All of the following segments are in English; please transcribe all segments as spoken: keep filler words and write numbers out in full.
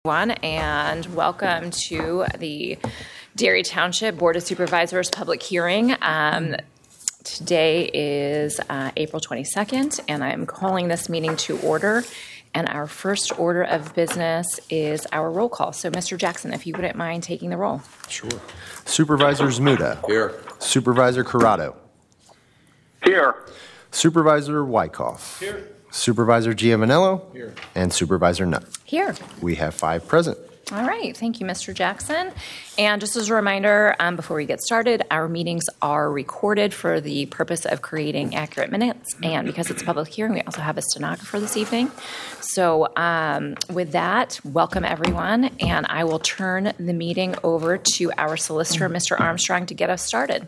Everyone, and welcome to the Derry Township Board of Supervisors public hearing. Um, today is uh, April twenty-second, and I'm calling this meeting to order. And our first order of business is our roll call. So, Mister Jackson, if you wouldn't mind taking the roll. Sure. Supervisor Zmuda. Here. Supervisor Corrado. Here. Supervisor Wyckoff. Here. Supervisor Giaminello. Here. And Supervisor Nutt. Here. We have five present. All right. Thank you, Mister Jackson. And just as a reminder, um, before we get started, our meetings are recorded for the purpose of creating accurate minutes. And because it's a public hearing, we also have a stenographer this evening. So um, with that, welcome everyone. And I will turn the meeting over to our solicitor, Mister Armstrong, to get us started.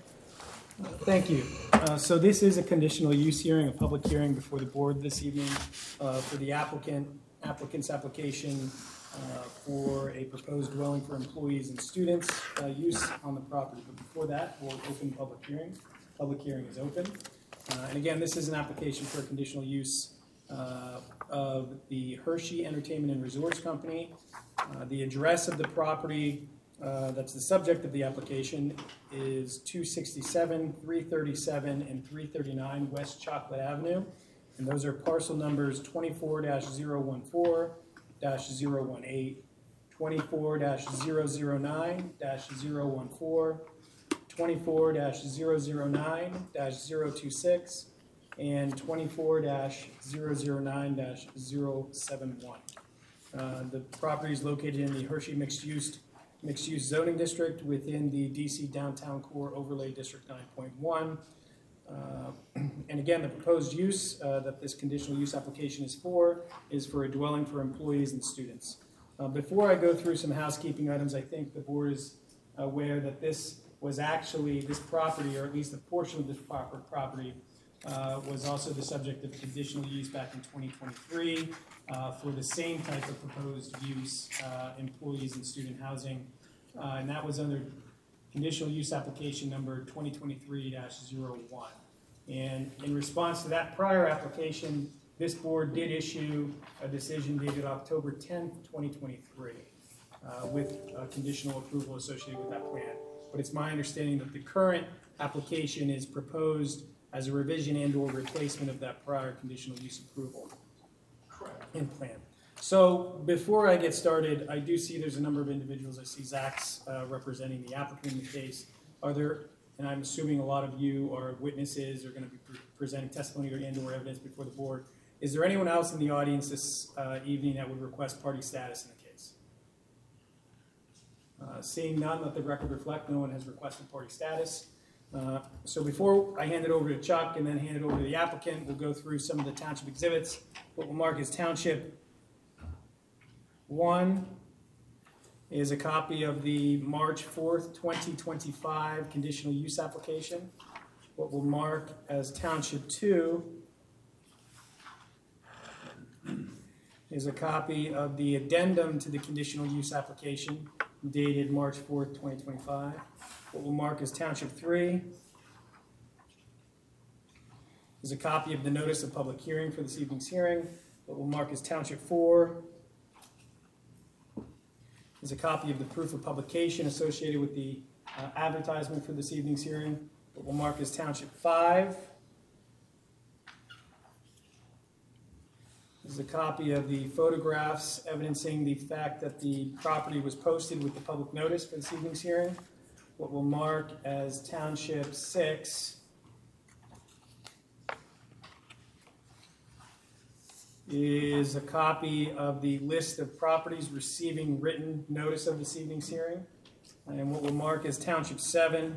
Thank you. Uh, so this is a conditional use hearing, a public hearing before the board this evening uh, for the applicant, applicant's application uh, for a proposed dwelling for employees and students uh, use on the property. But before that, we'll open the public hearing. Public hearing is open. Uh, and again, this is an application for a conditional use uh, of the Hershey Entertainment and Resorts Company. Uh, the address of the property Uh, that's the subject of the application is two sixty-seven, three thirty-seven, and three thirty-nine West Chocolate Avenue. And those are parcel numbers twenty-four dash zero one four dash zero one eight, twenty-four dash zero zero nine dash zero one four, twenty-four dash zero zero nine dash zero two six, and twenty-four dash zero zero nine dash zero seven one. Uh, the property is located in the Hershey mixed-use mixed-use zoning district within the D C Downtown Core Overlay District nine point one. Uh, and again, the proposed use uh, that this conditional use application is for is for a dwelling for employees and students. Uh, before I go through some housekeeping items, I think the board is aware that this was actually, this property, or at least a portion of this proper property, uh, was also the subject of conditional use back in twenty twenty-three. Uh, for the same type of proposed use, uh, employees and student housing, uh, and that was under conditional use application number twenty twenty-three dash zero one. And in response to that prior application, this board did issue a decision dated October tenth, twenty twenty-three, uh, with uh, conditional approval associated with that plan. But it's my understanding that the current application is proposed as a revision and or replacement of that prior conditional use approval. In plan. So before I get started, I do see there's a number of individuals. I see Zach's uh, representing the applicant in the case. Are there, and I'm assuming a lot of you are witnesses, are going to be pre presenting testimony or and or evidence before the board. Is there anyone else in the audience this uh, evening that would request party status in the case? Uh, seeing none, let the record reflect no one has requested party status. Uh, so before I hand it over to Chuck and then hand it over to the applicant, we'll go through some of the township exhibits. What we'll mark as township one is a copy of the March fourth, twenty twenty-five conditional use application. What we'll mark as township two is a copy of the addendum to the conditional use application dated March fourth, twenty twenty-five. What we'll mark as township three is a copy of the notice of public hearing for this evening's hearing. What we'll mark as township four is a copy of the proof of publication associated with the uh, advertisement for this evening's hearing. What we'll mark as township five is a copy of the photographs evidencing the fact that the property was posted with the public notice for this evening's hearing. What we'll mark as township six is a copy of the list of properties receiving written notice of this evening's hearing. And what we'll mark as township seven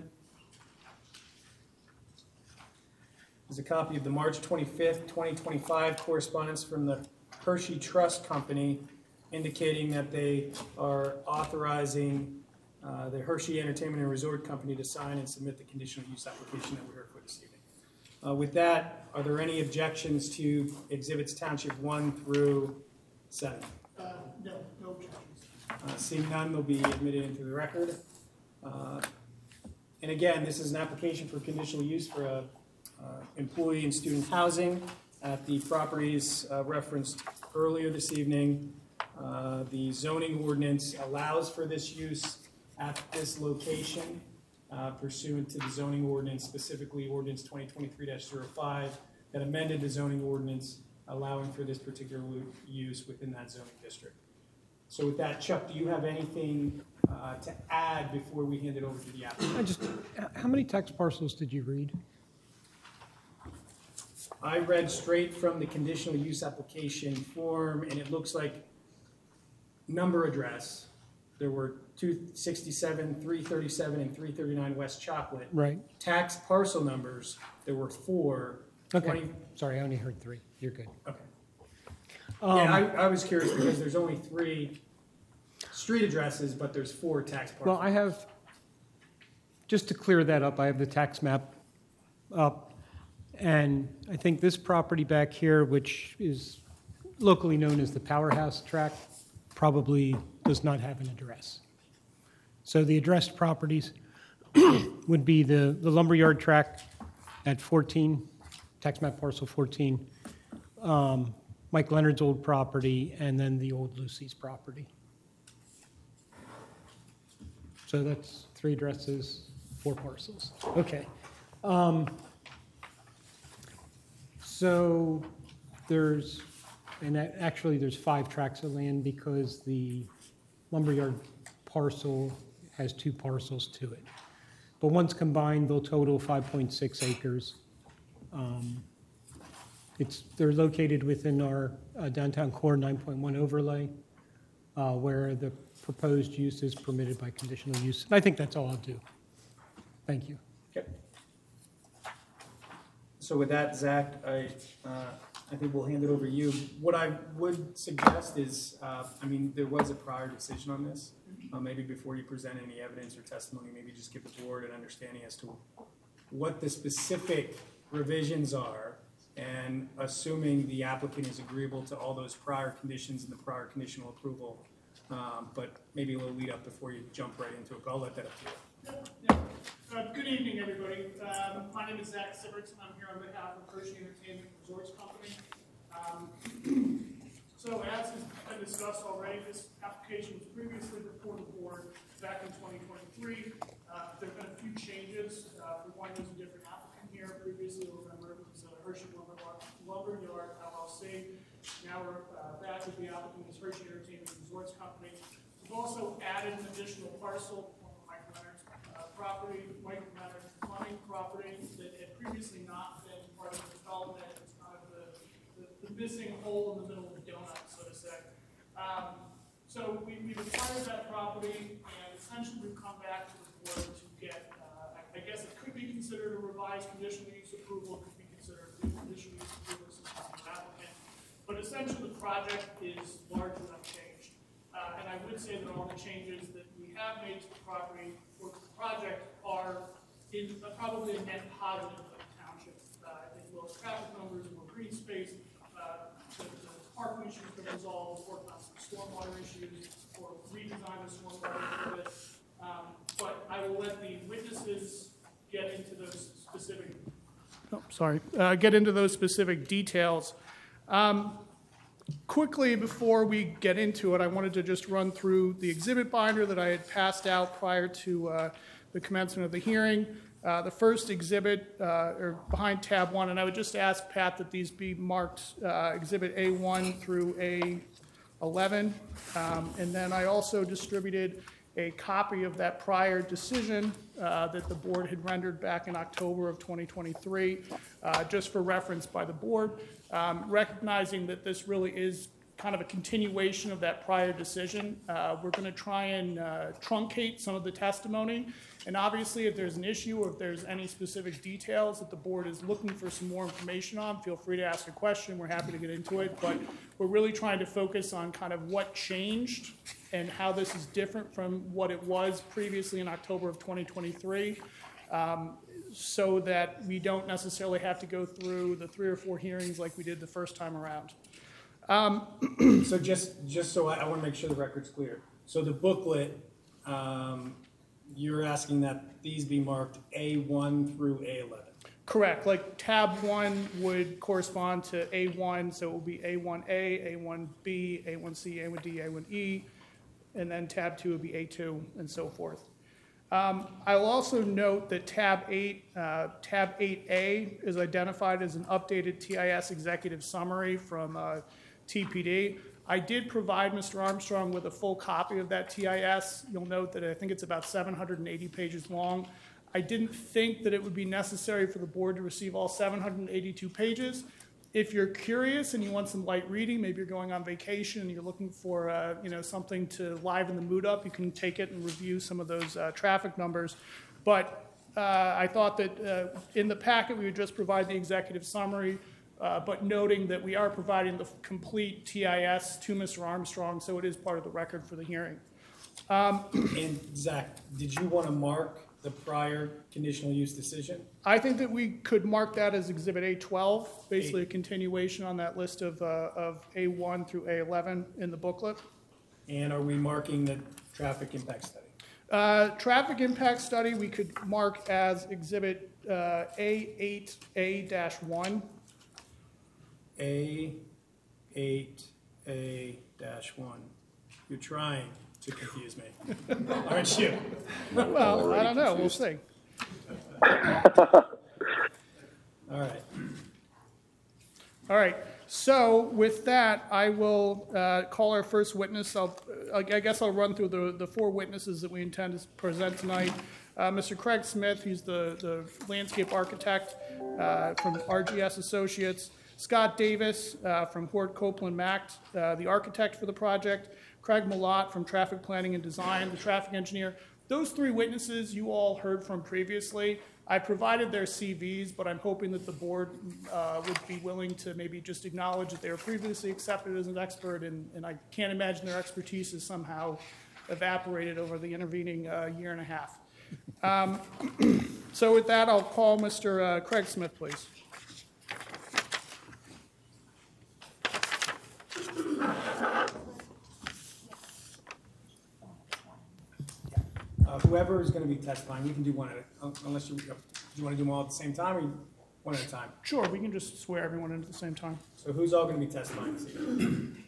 is a copy of the March twenty-fifth, twenty twenty-five correspondence from the Hershey Trust Company indicating that they are authorizing Uh, the Hershey Entertainment and Resort Company to sign and submit the conditional use application that we heard for this evening. Uh, with that, are there any objections to exhibits township one through seven? Uh, no, no objections. Uh, seeing none, they'll be admitted into the record. Uh, and again, this is an application for conditional use for a, uh, employee and student housing at the properties uh, referenced earlier this evening. Uh, The zoning ordinance allows for this use at this location uh, pursuant to the zoning ordinance, specifically ordinance twenty twenty-three dash zero five, that amended the zoning ordinance allowing for this particular use within that zoning district. So with that, Chuck, do you have anything uh, to add before we hand it over to the applicant? I just, how many tax parcels did you read? I read straight from the conditional use application form, and it looks like number address. There were two sixty-seven, three thirty-seven, and three thirty-nine West Chocolate. Right. Tax parcel numbers, there were four. Okay, twenty sorry, I only heard three. You're good. Okay. Um, Yeah, I, I was curious because there's only three street addresses, but there's four tax parcels. Well, I have, just to clear that up, I have the tax map up. And I think this property back here, which is locally known as the Powerhouse Tract, probably does not have an address. So the addressed properties would be the, the lumberyard tract at fourteen, tax map parcel fourteen, um, Mike Leonard's old property, and then the old Lucy's property. So that's three addresses, four parcels. Okay. Um, so there's, and a- actually there's five tracts of land because the lumberyard parcel has two parcels to it. But once combined, they'll total five point six acres. Um, It's, they're located within our uh, downtown core nine point one overlay, uh, where the proposed use is permitted by conditional use. And I think that's all I'll do. Thank you. Okay. So with that, Zach, I, uh, I think we'll hand it over to you. What I would suggest is, uh, I mean, there was a prior decision on this. Uh, maybe before you present any evidence or testimony, maybe just give the board an understanding as to what the specific revisions are, and assuming the applicant is agreeable to all those prior conditions in the prior conditional approval. Um, but maybe a little lead up before you jump right into it, but I'll let that up to you. Yeah, yeah. Uh, good evening, everybody. Um, my name is Zach Sibberts, and I'm here on behalf of Hershey Entertainment Resorts Company. Um, so as has been discussed already, this application was previously before the board back in twenty twenty-three. Uh, there have been a few changes. Uh, for one, there's a different applicant here. Previously, you'll remember it was uh, Hershey Lumberyard L L C. Now we're uh, back with the applicant is Hershey Entertainment Resorts Company. We've also added an additional parcel on Mike Leonard's uh, property, Mike Leonard's plumbing property that had previously not been part of the development. It's kind of the, the, the missing hole in the middle of the donut, so to say. Um, so we, we've acquired that property, and essentially we've come back to the board to get, uh, I, I guess it could be considered a revised conditional use approval, it could be considered a new conditional use approval since it's an applicant. But essentially the project is largely unchanged. Uh, and I would say that all the changes that we have made to the property or to the project are in uh, probably a net positive for the township. Uh, I think low traffic numbers, more green space, uh, the, the parking issues have been resolved, worked on some stormwater issues, or redesigned the stormwater a little bit. Um, but I will let the witnesses get into those specific, oh, sorry, uh, get into those specific details. Um, quickly, before we get into it, I wanted to just run through the exhibit binder that I had passed out prior to uh, the commencement of the hearing. Uh, the first exhibit, uh, or behind tab one, and I would just ask Pat that these be marked uh, exhibit A one through A eleven. Um, and then I also distributed a copy of that prior decision uh, that the board had rendered back in October of twenty twenty-three, uh, just for reference by the board, um, recognizing that this really is kind of a continuation of that prior decision. Uh, we're going to try and uh, truncate some of the testimony, and obviously if there's an issue or if there's any specific details that the board is looking for some more information on, feel free to ask a question. We're happy to get into it, but we're really trying to focus on kind of what changed and how this is different from what it was previously in October of twenty twenty-three, um, so that we don't necessarily have to go through the three or four hearings like we did the first time around. Um, so just just so I, I want to make sure the record's clear. So the booklet, um, you're asking that these be marked A one through A eleven. Correct, like tab one would correspond to A one, so it will be A one A, A one B, A one C, A one D, A one E, and then tab two would be A two, and so forth. Um, I'll also note that tab eight, uh, tab eight A is identified as an updated T I S executive summary from uh, T P D. I did provide Mister Armstrong with a full copy of that T I S. You'll note that I think it's about seven hundred eighty pages long. I didn't think that it would be necessary for the board to receive all seven hundred eighty-two pages. If you're curious and you want some light reading, maybe you're going on vacation and you're looking for uh, you know, something to liven the mood up, you can take it and review some of those uh, traffic numbers. But uh, I thought that uh, in the packet we would just provide the executive summary, uh, but noting that we are providing the complete T I S to Mister Armstrong, so it is part of the record for the hearing. Um, And Zach, did you want to mark the prior conditional use decision? I think that we could mark that as Exhibit A twelve, basically a continuation on that list of, uh, of A one through A eleven in the booklet. And are we marking the traffic impact study? Uh, Traffic impact study, we could mark as Exhibit uh, A eight A one. A eight A one. You're trying to confuse me. Aren't you? Well, I don't know, we'll see. All right. All right, so with that, I will uh, call our first witness. I'll, I guess I'll run through the, the four witnesses that we intend to present tonight. Uh, Mister Craig Smith, he's the, the landscape architect uh, from R G S Associates. Scott Davis uh, from Hort Copeland Macht, uh, the architect for the project. Craig Malott from Traffic Planning and Design, the traffic engineer. Those three witnesses you all heard from previously. I provided their C Vs, but I'm hoping that the board uh, would be willing to maybe just acknowledge that they were previously accepted as an expert, and, and I can't imagine their expertise has somehow evaporated over the intervening uh, year and a half. Um, so with that, I'll call Mister Uh, Craig Smith, please. Uh, Whoever is going to be testifying, we can do one at a, unless you, you want to do them all at the same time, or you, one at a time? Sure, we can just swear everyone in at the same time. So who's all going to be testifying this evening?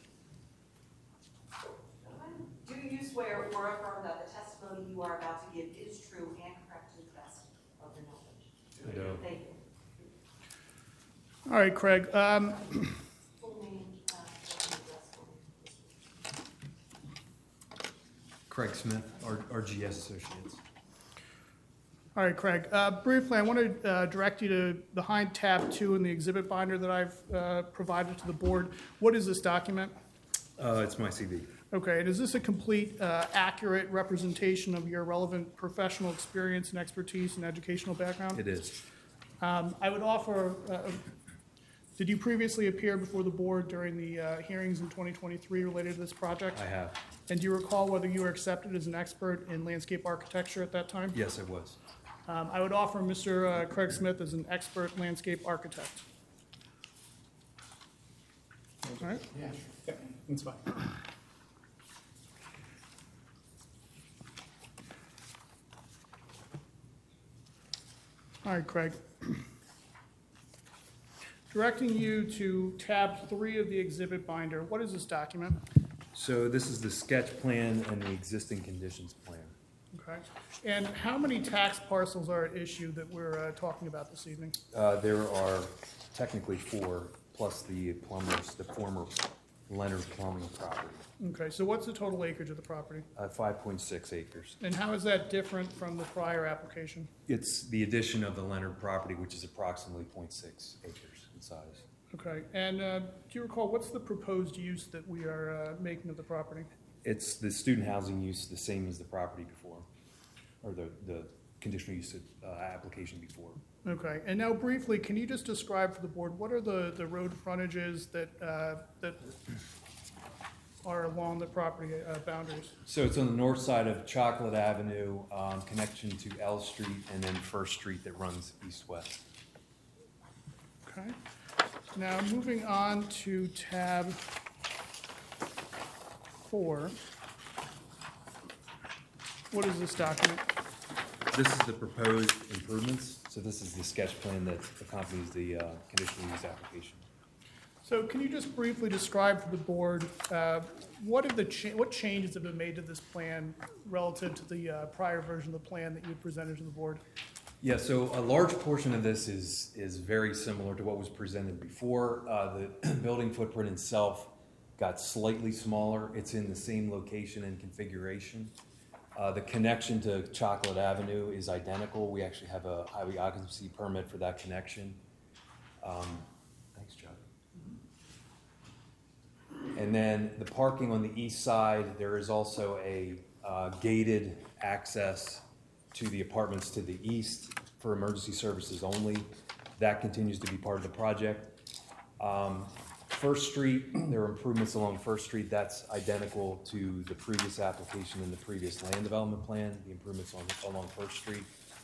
Do you swear or affirm that the testimony you are about to give is true and correct to the best of your knowledge? I do. Thank you. All right, Craig. Um, Full name, uh, and address for me. Craig Smith, R- RGS Associates. all right, Craig. Uh, briefly, I want to uh, direct you to behind tab two in the exhibit binder that I've uh, provided to the board. What is this document? Uh, it's my C V. Okay, and is this a complete, uh, accurate representation of your relevant professional experience and expertise and educational background? It is. Um, I would offer, uh, did you previously appear before the board during the uh, hearings in twenty twenty-three related to this project? I have. And do you recall whether you were accepted as an expert in landscape architecture at that time? Yes, I was. Um, I would offer Mister uh, Craig Smith as an expert landscape architect. All right? Yeah. Yep, that's fine. All right, Craig. Directing you to tab three of the exhibit binder. What is this document? So this is the sketch plan and the existing conditions plan. Okay. And how many tax parcels are at issue that we're uh, talking about this evening? Uh, there are technically four, plus the plumbers, the former Leonard Plumbing property, Okay, so what's the total acreage of the property? uh, five point six acres. And how is that different from the prior application? It's the addition of the Leonard property, which is approximately zero point six acres in size. Okay, and uh, do you recall, what's the proposed use that we are uh, making of the property? It's the student housing use, the same as the property before, or the, the conditional use uh, application before. Okay, and now briefly, can you just describe for the board, what are the, the road frontages that, uh, that are along the property uh, boundaries? So it's on the north side of Chocolate Avenue, um, connection to L Street, and then First Street that runs east-west. Okay, now moving on to tab four. What is this document? This is the proposed improvements. So this is the sketch plan that accompanies the uh, conditional use application. So can you just briefly describe for the board, uh, what have the, cha- what changes have been made to this plan relative to the uh, prior version of the plan that you had presented to the board? Yeah, so a large portion of this is, is very similar to what was presented before. Uh, the building footprint itself got slightly smaller. It's in the same location and configuration. Uh, the connection to Chocolate Avenue is identical. We actually have a highway occupancy permit for that connection. Um, thanks, Chuck. And then the parking on the east side, there is also a uh, gated access to the apartments to the east for emergency services only. That continues to be part of the project. Um, First Street, there are improvements along First Street. That's identical to the previous application and the previous land development plan, the improvements on, along First Street.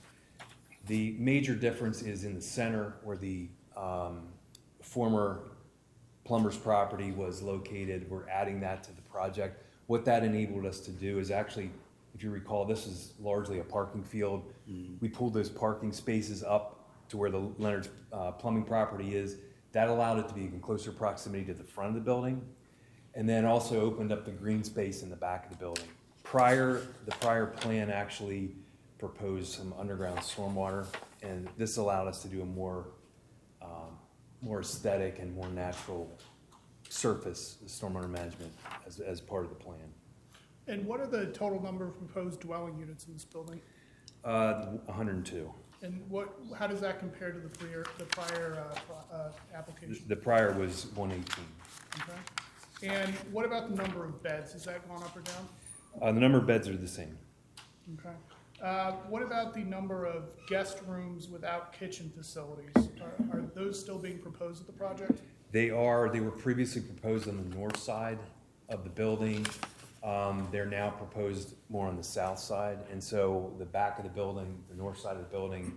The major difference is in the center where the um, former plumber's property was located. We're adding that to the project. What that enabled us to do is actually, if you recall, this is largely a parking field. Mm-hmm. We pulled those parking spaces up to where the Leonard's uh, plumbing property is. That allowed it to be in closer proximity to the front of the building, and then also opened up the green space in the back of the building. Prior, the prior plan actually proposed some underground stormwater, and this allowed us to do a more, um, more aesthetic and more natural surface stormwater management as, as part of the plan. And what are the total number of proposed dwelling units in this building? Uh, one hundred two. And what, how does that compare to the prior, the prior uh, pro- uh, application? The prior was one eighteen. Okay. And what about the number of beds? Has that gone up or down? Uh, the number of beds are the same. Okay. Uh, what about the number of guest rooms without kitchen facilities? Are, are those still being proposed at the project? They are. They were previously proposed on the north side of the building. Um, they're now proposed more on the south side, and so the back of the building, the north side of the building,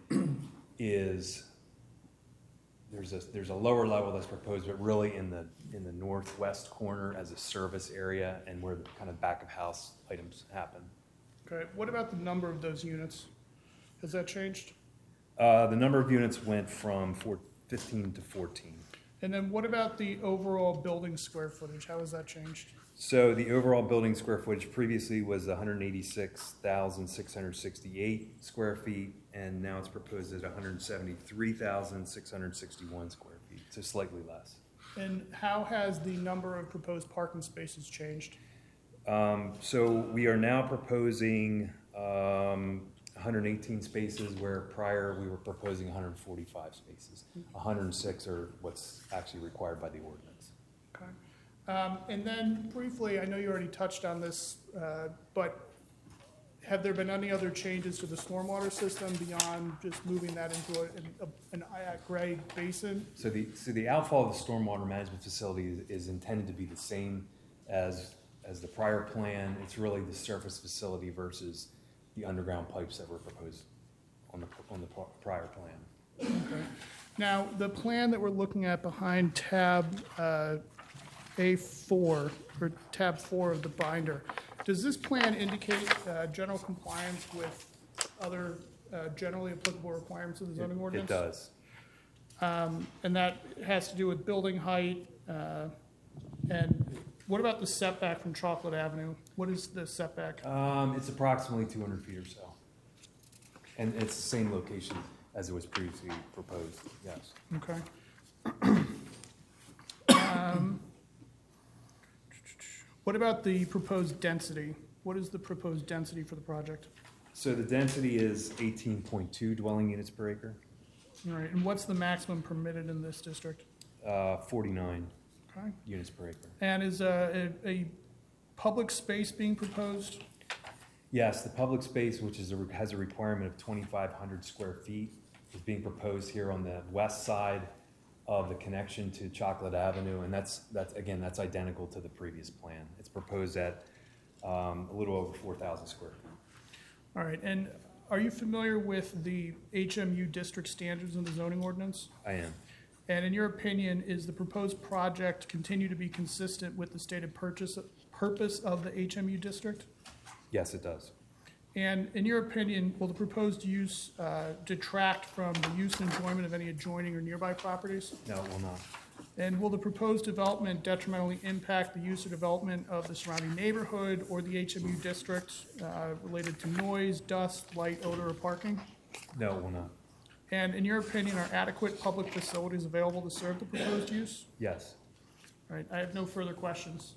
is there's a there's a lower level that's proposed, but really in the in the northwest corner as a service area and where the kind of back of house items happen. Okay. What about the number of those units? Has that changed? Uh, the number of units went from four, fifteen to fourteen. And then what about the overall building square footage? How has that changed? So the overall building square footage previously was one hundred eighty-six thousand six hundred sixty-eight square feet, and now it's proposed at one hundred seventy-three thousand six hundred sixty-one square feet, so slightly less. And how has the number of proposed parking spaces changed? Um, so we are now proposing um, one hundred eighteen spaces, where prior we were proposing one hundred forty-five spaces. one hundred six are what's actually required by the ordinance. Okay. Um, and then briefly, I know you already touched on this, uh, but have there been any other changes to the stormwater system beyond just moving that into a, an, an at-grade basin? So the so the outfall of the stormwater management facility is, is intended to be the same as as the prior plan. It's really the surface facility versus the underground pipes that were proposed on the on the prior plan. Okay. Now, the plan that we're looking at behind tab uh, A four, or tab four of the binder, does this plan indicate uh, general compliance with other uh, generally applicable requirements of the zoning It, ordinance? it does. Um, and that has to do with building height. Uh, and what about the setback from Chocolate Avenue? What is the setback? Um, it's approximately two hundred feet or so, and it's the same location as it was previously proposed. Yes. Okay. um, what about the proposed density? What is the proposed density for the project? So the density is eighteen point two dwelling units per acre. All right. And what's the maximum permitted in this district? Uh, forty-nine Okay. units per acre. And is a, a, a public space being proposed? Yes, the public space, which is a, has a requirement of twenty-five hundred square feet, is being proposed here on the west side of the connection to Chocolate Avenue, and that's that's again that's identical to the previous plan. It's proposed at um, a little over four thousand square feet. All right. And are you familiar with the H M U district standards in the zoning ordinance? I am. And in your opinion, is the proposed project continue to be consistent with the stated purchase, purpose of the H M U district? Yes, it does. And in your opinion, will the proposed use uh, detract from the use and enjoyment of any adjoining or nearby properties? No, it will not. And will the proposed development detrimentally impact the use or development of the surrounding neighborhood or the H M U district uh, related to noise, dust, light, odor, or parking? No, it will not. And in your opinion, are adequate public facilities available to serve the proposed use? Yes. All right, I have no further questions.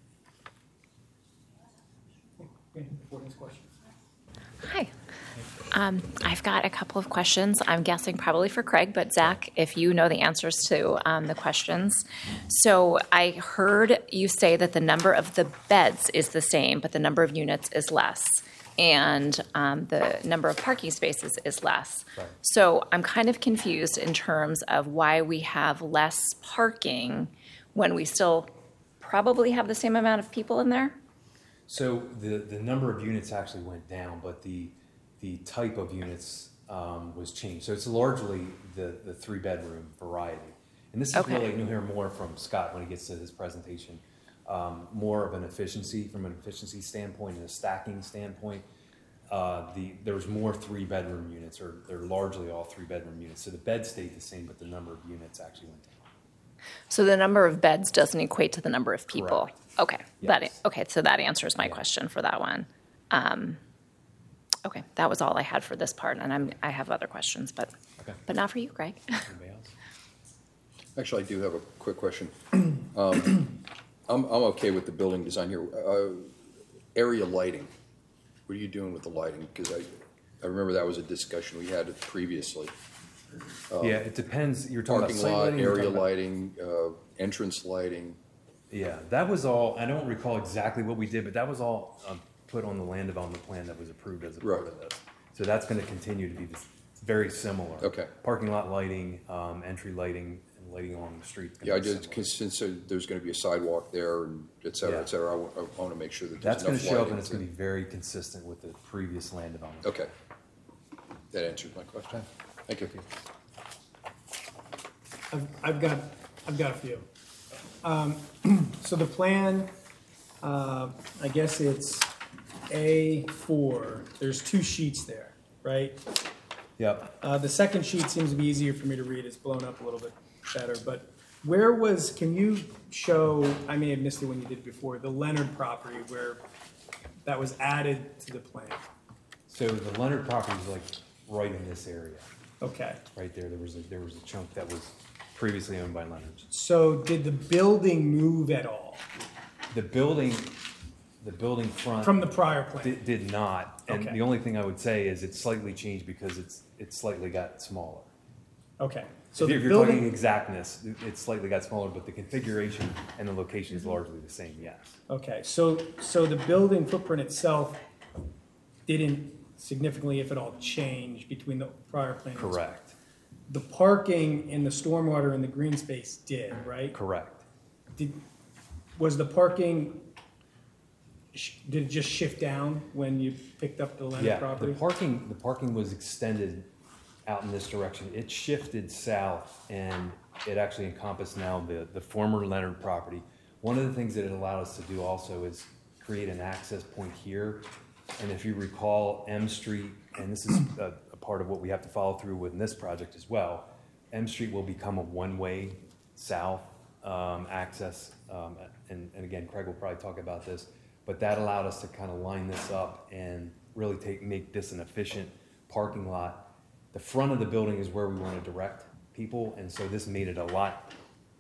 Okay, board has questions. Hi. Um, I've got a couple of questions. I'm guessing probably for Craig, but Zach, if you know the answers to um, the questions. So I heard you say that the number of the beds is the same, but the number of units is less, and um, the number of parking spaces is less. Right. So I'm kind of confused in terms of why we have less parking when we still probably have the same amount of people in there. So the, the number of units actually went down, but the the type of units um, was changed. So it's largely the, the three bedroom variety. And this is Okay. really, you'll hear more from Scott when he gets to his presentation, um, more of an efficiency, from an efficiency standpoint and a stacking standpoint. Uh, the There's more three bedroom units, or they're largely all three bedroom units. So the bed stayed the same, but the number of units actually went down. So the number of beds doesn't equate to the number of people. Correct. Okay, that Yes. okay. So that answers my Yeah. question for that one. Um, okay, that was all I had for this part, and I'm I have other questions, but Okay. but not for you, Greg. Anybody else? Actually, I do have a quick question. Um, I'm, I'm okay with the building design here. Uh, Area lighting, what are you doing with the lighting? Because I, I remember that was a discussion we had previously. Yeah, it depends. You're talking about Parking site lot, lighting, you're area talking about- lighting, uh, entrance lighting. Yeah, that was all, I don't recall exactly what we did, but that was all um, put on the land development plan that was approved as a part Right. of this. So that's going to continue to be this, very similar. Okay. Parking lot lighting, um, entry lighting, and lighting along the street. Yeah, I just, because since uh, there's going to be a sidewalk there and et cetera, Yeah. et cetera, I want to make sure that That's there's going to enough show up lighting. and it's going to be very consistent with the previous land development. Okay. That answers my question. Thank you. I've, I've got, I've got a few. Um, so the plan, uh, I guess it's A four, there's two sheets there, right? Yep. Uh, the second sheet seems to be easier for me to read, it's blown up a little bit better, but where was, can you show, I may have missed it when you did before, the Leonard property where that was added to the plan? So the Leonard property is like right in this area, Okay, right there. There was a, there was a chunk that was previously owned by Leonard's. so did the building move at all The building, the building front. from the prior plan? Did, did not, and Okay. the only thing I would say is it's slightly changed because it's, it slightly got smaller. Okay, so If the you're- if you're talking building, exactness, it- it slightly got smaller, but the configuration and the location is largely the same, yes. okay, so, so the building footprint itself didn't significantly, if at all, change between the prior plan? and this? Correct, The parking and the stormwater and the green space did, right? correct. Did, was the parking, sh- did it just shift down when you picked up the Leonard Yeah, the property? parking, the parking was extended out in this direction. It shifted south and it actually encompassed now the, the former Leonard property. One of the things that it allowed us to do also is create an access point here. And if you recall, M Street, and this is a, a part of what we have to follow through with in this project as well, M Street will become a one-way south um, access. Um, and, and again, Craig will probably talk about this, but that allowed us to kind of line this up and really take, make this an efficient parking lot. The front of the building is where we want to direct people, and so this made it a lot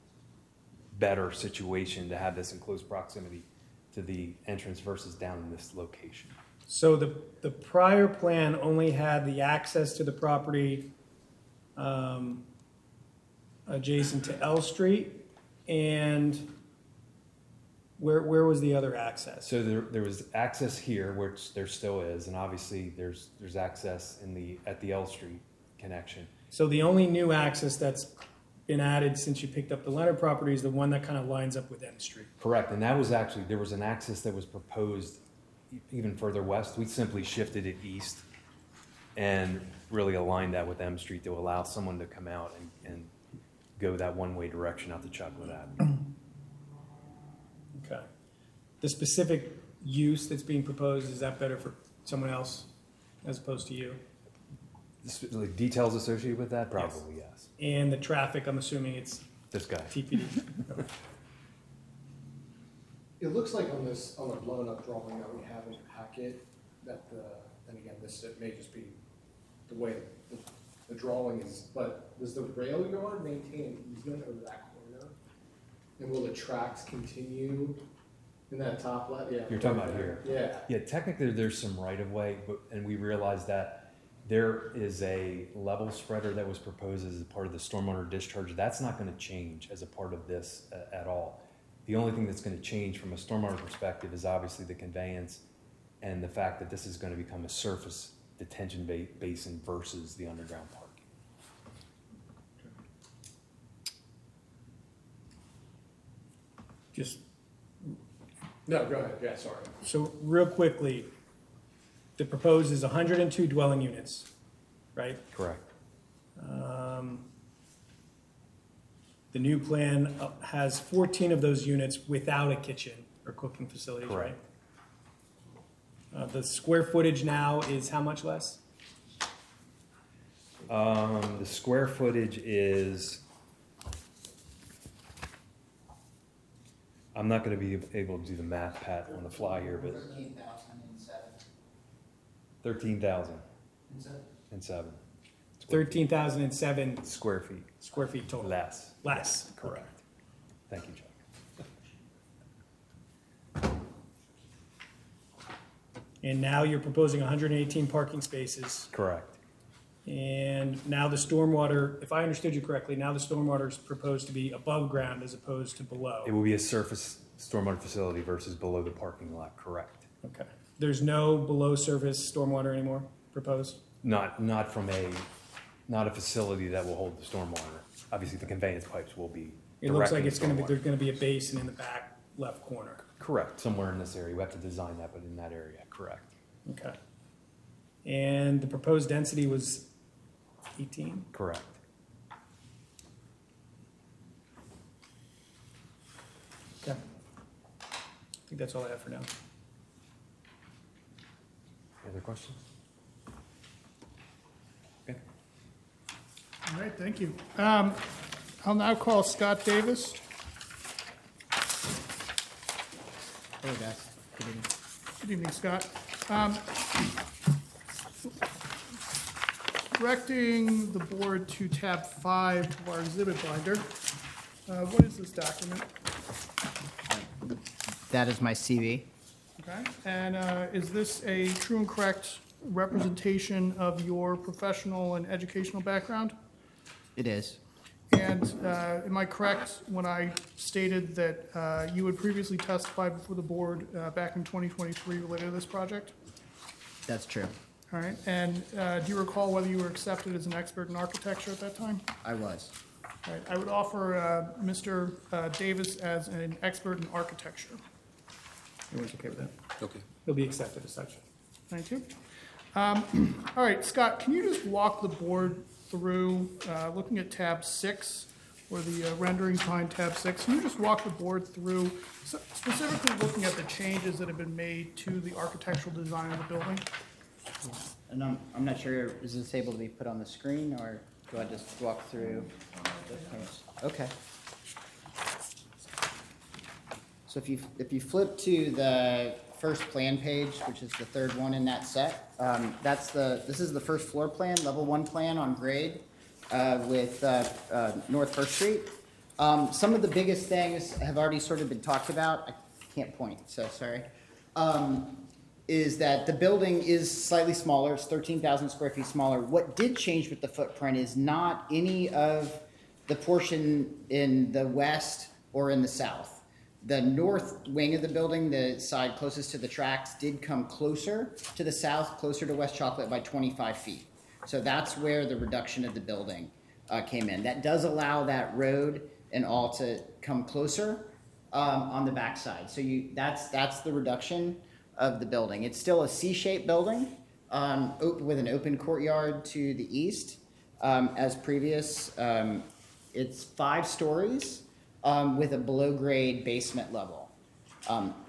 better situation to have this in close proximity to the entrance versus down in this location. So the, the prior plan only had the access to the property um, adjacent to L Street, and where, where was the other access? So there, there was access here, which there still is, and obviously there's, there's access in the, at the L Street connection. So the only new access that's been added since you picked up the Leonard property is the one that kind of lines up with M Street? Correct, and that was actually, there was an access that was proposed e- even further west. We simply shifted it east and really aligned that with M Street to allow someone to come out and, and go that one-way direction out to Chocolate Avenue. Okay. The specific use that's being proposed, is that better for someone else as opposed to you? This- like, details associated with that, probably, yes. And the traffic, I'm assuming it's This guy. T P D. It looks like on this, on the blown up drawing that we have in the packet, that the, and again, this, it may just be the way the, the drawing is, but does the rail yard maintain an easement over that corner? And will the tracks continue in that top left? Yeah. You're talking about here? Yeah. Yeah, technically, there's some right-of-way, but, and we realized that there is a level spreader that was proposed as a part of the stormwater discharge. That's not gonna change as a part of this uh, at all. The only thing that's gonna change from a stormwater perspective is obviously the conveyance and the fact that this is gonna become a surface detention ba- basin versus the underground parking. Just, No, go ahead, yeah, sorry. so real quickly, the proposed is one hundred two dwelling units, right? Correct. Um, The new plan uh, has fourteen of those units without a kitchen or cooking facilities, right? Correct. Uh, The square footage now is how much less? Um, the square footage is, I'm not gonna be able to do the math, Pat, on the fly here, but Thirteen thousand and seven. thirteen thousand and seven thirteen thousand seven square feet square feet total. less. Less. Correct. Thank you, Chuck. And now you're proposing one hundred eighteen parking spaces. Correct. And now the stormwater, if I understood you correctly, now the stormwater is proposed to be above ground as opposed to below. It will be a surface stormwater facility versus below the parking lot, correct? Okay. There's no below surface stormwater anymore proposed? Not, not from a, not a facility that will hold the stormwater. Obviously, the conveyance pipes will be It looks like directing it's gonna be, stormwater. there's gonna be a basin in the back left corner. Correct, somewhere in this area. We have to design that, but in that area, correct. Okay. And the proposed density was eighteen? Correct. Okay. I think that's all I have for now. Any other questions? Okay. All right, thank you. Um, I'll now call Scott Davis. Hey guys, good evening. Good evening, Scott. Um, Directing the board to tab five of our exhibit binder. Uh, What is this document? That is my C V. Okay, and uh, is this a true and correct representation of your professional and educational background? It is. And uh, am I correct when I stated that uh, you had previously testified before the board uh, back in twenty twenty-three related to this project? That's true. All right, and uh, do you recall whether you were accepted as an expert in architecture at that time? I was. All right, I would offer uh, Mister uh, Davis as an expert in architecture. Everyone's okay with that? Okay. He'll be accepted as such. Thank you. Um, All right, Scott, can you just walk the board through, uh, looking at tab six, or the uh, rendering behind tab six, can you just walk the board through, s- specifically looking at the changes that have been made to the architectural design of the building? And I'm, I'm not sure, is this able to be put on the screen, or do I just walk through? Okay. So if you, if you flip to the first plan page, which is the third one in that set, um, that's the, this is the first floor plan, level one plan on grade, uh, with, uh, uh, North First Street. Um, some of the biggest things have already sort of been talked about. I can't point, so sorry. Um, is that the building is slightly smaller, it's thirteen thousand square feet smaller. What did change with the footprint is not any of the portion in the west or in the south. The north wing of the building, the side closest to the tracks, did come closer to the south, closer to West Chocolate by twenty-five feet. So that's where the reduction of the building uh, came in. That does allow that road and all to come closer um, on the backside. So you, that's, that's the reduction of the building. It's still a C-shaped building um, op- with an open courtyard to the east. Um, as previous, um, it's five stories um, with a below-grade basement level. Um,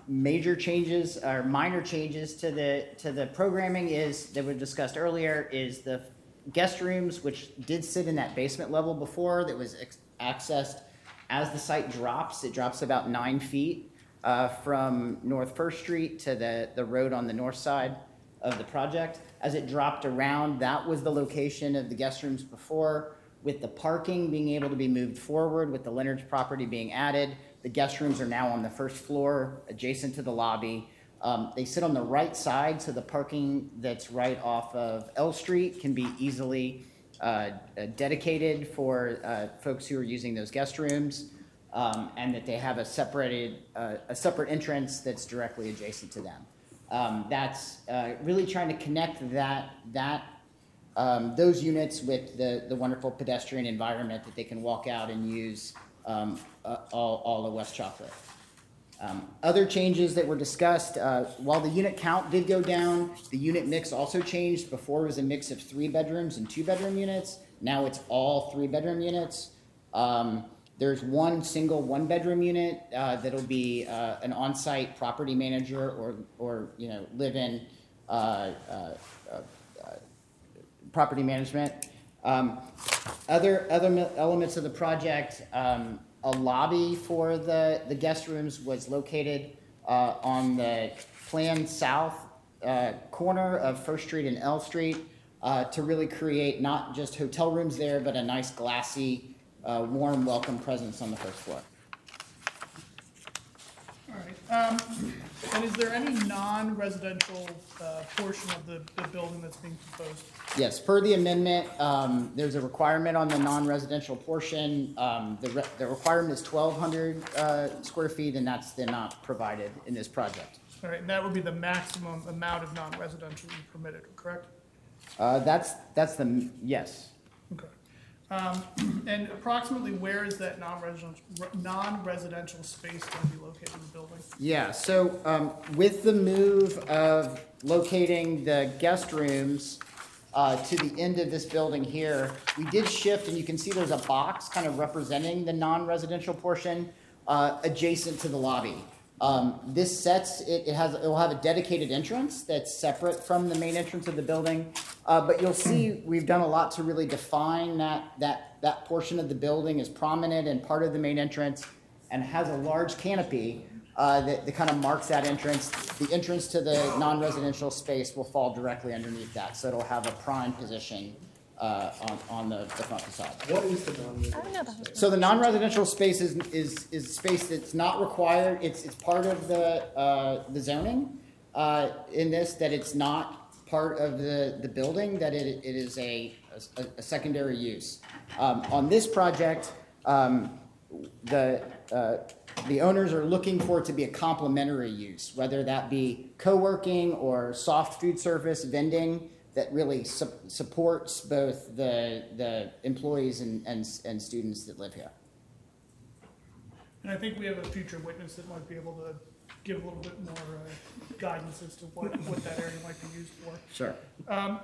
major changes or minor changes to the to the programming is that we discussed earlier is the guest rooms, which did sit in that basement level before, that was ex- accessed as the site drops. It drops about nine feet uh, from North First Street to the, the road on the north side of the project. As it dropped around, that was the location of the guest rooms before. With the parking being able to be moved forward, with the Leonard's property being added, the guest rooms are now on the first floor, adjacent to the lobby. Um, they sit on the right side, so the parking that's right off of L Street can be easily uh, uh, dedicated for uh, folks who are using those guest rooms, um, and that they have a separated, uh, a separate entrance that's directly adjacent to them. Um, that's uh, really trying to connect that that um, those units with the the wonderful pedestrian environment that they can walk out and use um, uh, all all of West Chocolate. Um, other changes that were discussed, uh, while the unit count did go down, the unit mix also changed. Before it was a mix of three bedrooms and two bedroom units. Now it's all three bedroom units. Um, there's one single one bedroom unit uh, that'll be uh, an on-site property manager or, or you know, live-in uh, uh, uh, uh, property management. Um, other, other elements of the project, um, a lobby for the, the guest rooms was located uh, on the planned south uh, corner of First Street and L Street uh, to really create not just hotel rooms there, but a nice glassy, uh, warm welcome presence on the first floor. All right. Um, and is there any non-residential uh, portion of the, the building that's being proposed? Yes, per the amendment, um, there's a requirement on the non-residential portion. Um, the, re- the requirement is twelve hundred uh, square feet, and that's then not provided in this project. All right, and that would be the maximum amount of non-residential you permitted, correct? Uh, that's that's the yes. Okay. Um, and approximately where is that non-residential non-residential space going to be located in the building? Yeah, so um, with the move of locating the guest rooms uh, to the end of this building here, we did shift, and you can see there's a box kind of representing the non-residential portion uh, adjacent to the lobby. Um, this sets, it, it has, it will have a dedicated entrance that's separate from the main entrance of the building. Uh, but you'll see we've done a lot to really define that, that, that portion of the building as prominent and part of the main entrance, and has a large canopy uh, that, that kind of marks that entrance. The entrance to the non-residential space will fall directly underneath that, so it'll have a prime position uh, on, on the, the front facade. What is the non-residential? I don't know about space? So the non-residential space is, is, is space that's not required. It's, it's part of the, uh, the zoning uh, in this, that it's not part of the, the building, that it, it is a, a, a secondary use. Um, on this project, um, the, uh, the owners are looking for it to be a complementary use, whether that be co-working or soft food service vending that really su- supports both the, the employees and, and, and students that live here. And I think we have a future witness that might be able to give a little bit more uh, guidance as to what, what that area might be used for. Sure. Um,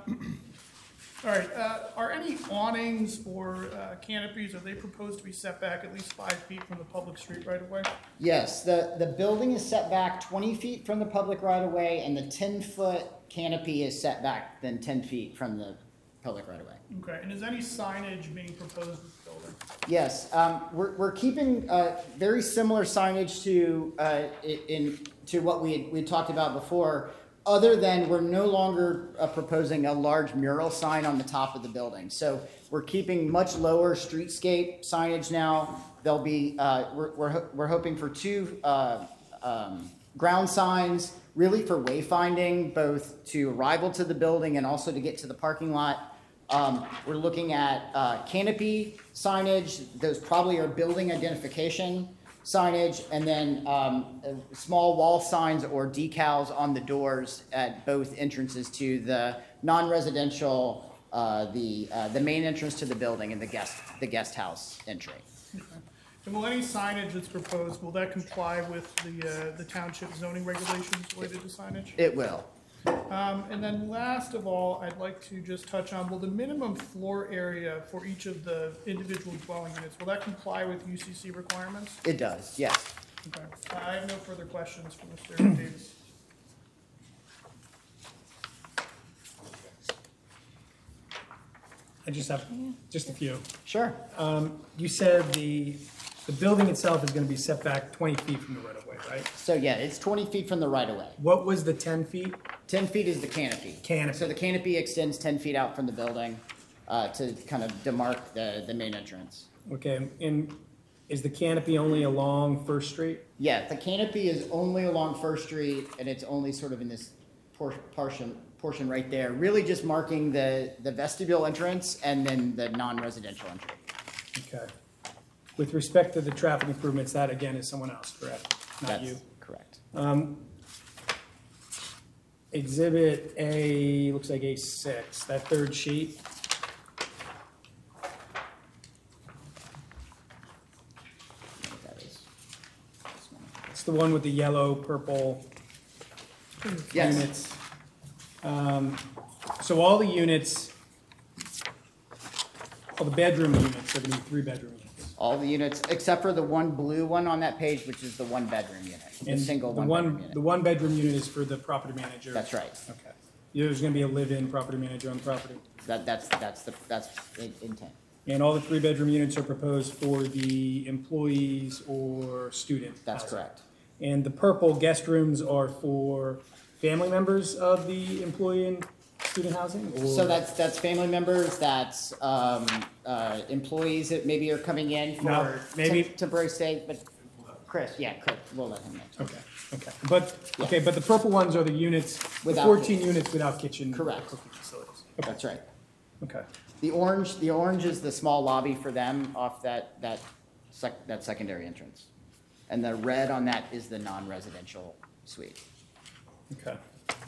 all right, uh, are any awnings or uh, canopies, are they proposed to be set back at least five feet from the public street right away? Yes, the, the building is set back twenty feet from the public right-of-way, and the ten-foot canopy is set back then ten feet from the public right-of-way. Okay, and is any signage being proposed with the building? Yes, um, we're, we're keeping uh, very similar signage to uh, in, in to what we had, we had talked about before, other than we're no longer uh, proposing a large mural sign on the top of the building. So we're keeping much lower streetscape signage now. There'll be, uh, we're, we're, ho- we're hoping for two uh, um, ground signs, really for wayfinding, both to arrival to the building and also to get to the parking lot. Um, we're looking at uh, canopy signage. Those probably are building identification signage, and then um, uh, small wall signs or decals on the doors at both entrances to the non-residential, uh, the uh, the main entrance to the building, and the guest the guest house entry. Okay. And will any signage that's proposed, will that comply with the uh, the township zoning regulations related to signage? It will. Um, and then last of all, I'd like to just touch on, will the minimum floor area for each of the individual dwelling units, will that comply with U C C requirements? It does, yes. Okay. Uh, I have no further questions for Mister Davis. I just have, just a few. Sure. Um, You said the, the building itself is going to be set back twenty feet from the right of way, right? So yeah, it's twenty feet from the right of way. What was the ten feet? ten feet is the canopy. Canopy. So the canopy extends ten feet out from the building uh, to kind of demarc the, the main entrance. Okay, and is the canopy only along First Street? Yeah, the canopy is only along First Street, and it's only sort of in this por- portion portion right there, really just marking the, the vestibule entrance and then the non-residential entry. Okay. With respect to the traffic improvements, that again is someone else, correct? Not That's you? correct. Um, Exhibit A, looks like A six, that third sheet. That is. It's the one with the yellow, purple Yes. units. Um, So all the units, all the bedroom units are going to be three-bedroom units. All the units, except for the one blue one on that page, which is the one-bedroom unit, the And single the one-bedroom one, unit. the one-bedroom unit is for the property manager. That's right. Okay. There's going to be a live-in property manager on the property. That, that's, that's the, that's the intent. And all the three-bedroom units are proposed for the employees or student That's housing. correct. And the purple guest rooms are for family members of the employee and student housing? or- So that's, that's family members, that's, um, uh, employees that maybe are coming in No, for maybe- temp- temporary stay, but Chris, yeah, Chris, we'll let him know. Okay, okay. But, okay, but the purple ones are the units, the Without fourteen kitchen. units without kitchen. or Correct. Cooking facilities. Okay, That's right. okay. The orange, the orange is the small lobby for them off that, that sec, that secondary entrance. And the red on that is the non-residential suite. Okay.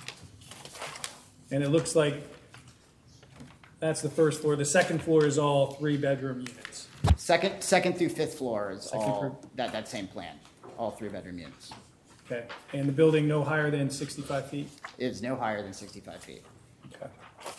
And it looks like that's the first floor. The second floor is all three-bedroom units. Second, second through fifth floor is Second all, through- that, that same plan, all three-bedroom units. Okay. And the building no higher than sixty-five feet? Is no higher than sixty-five feet. Okay.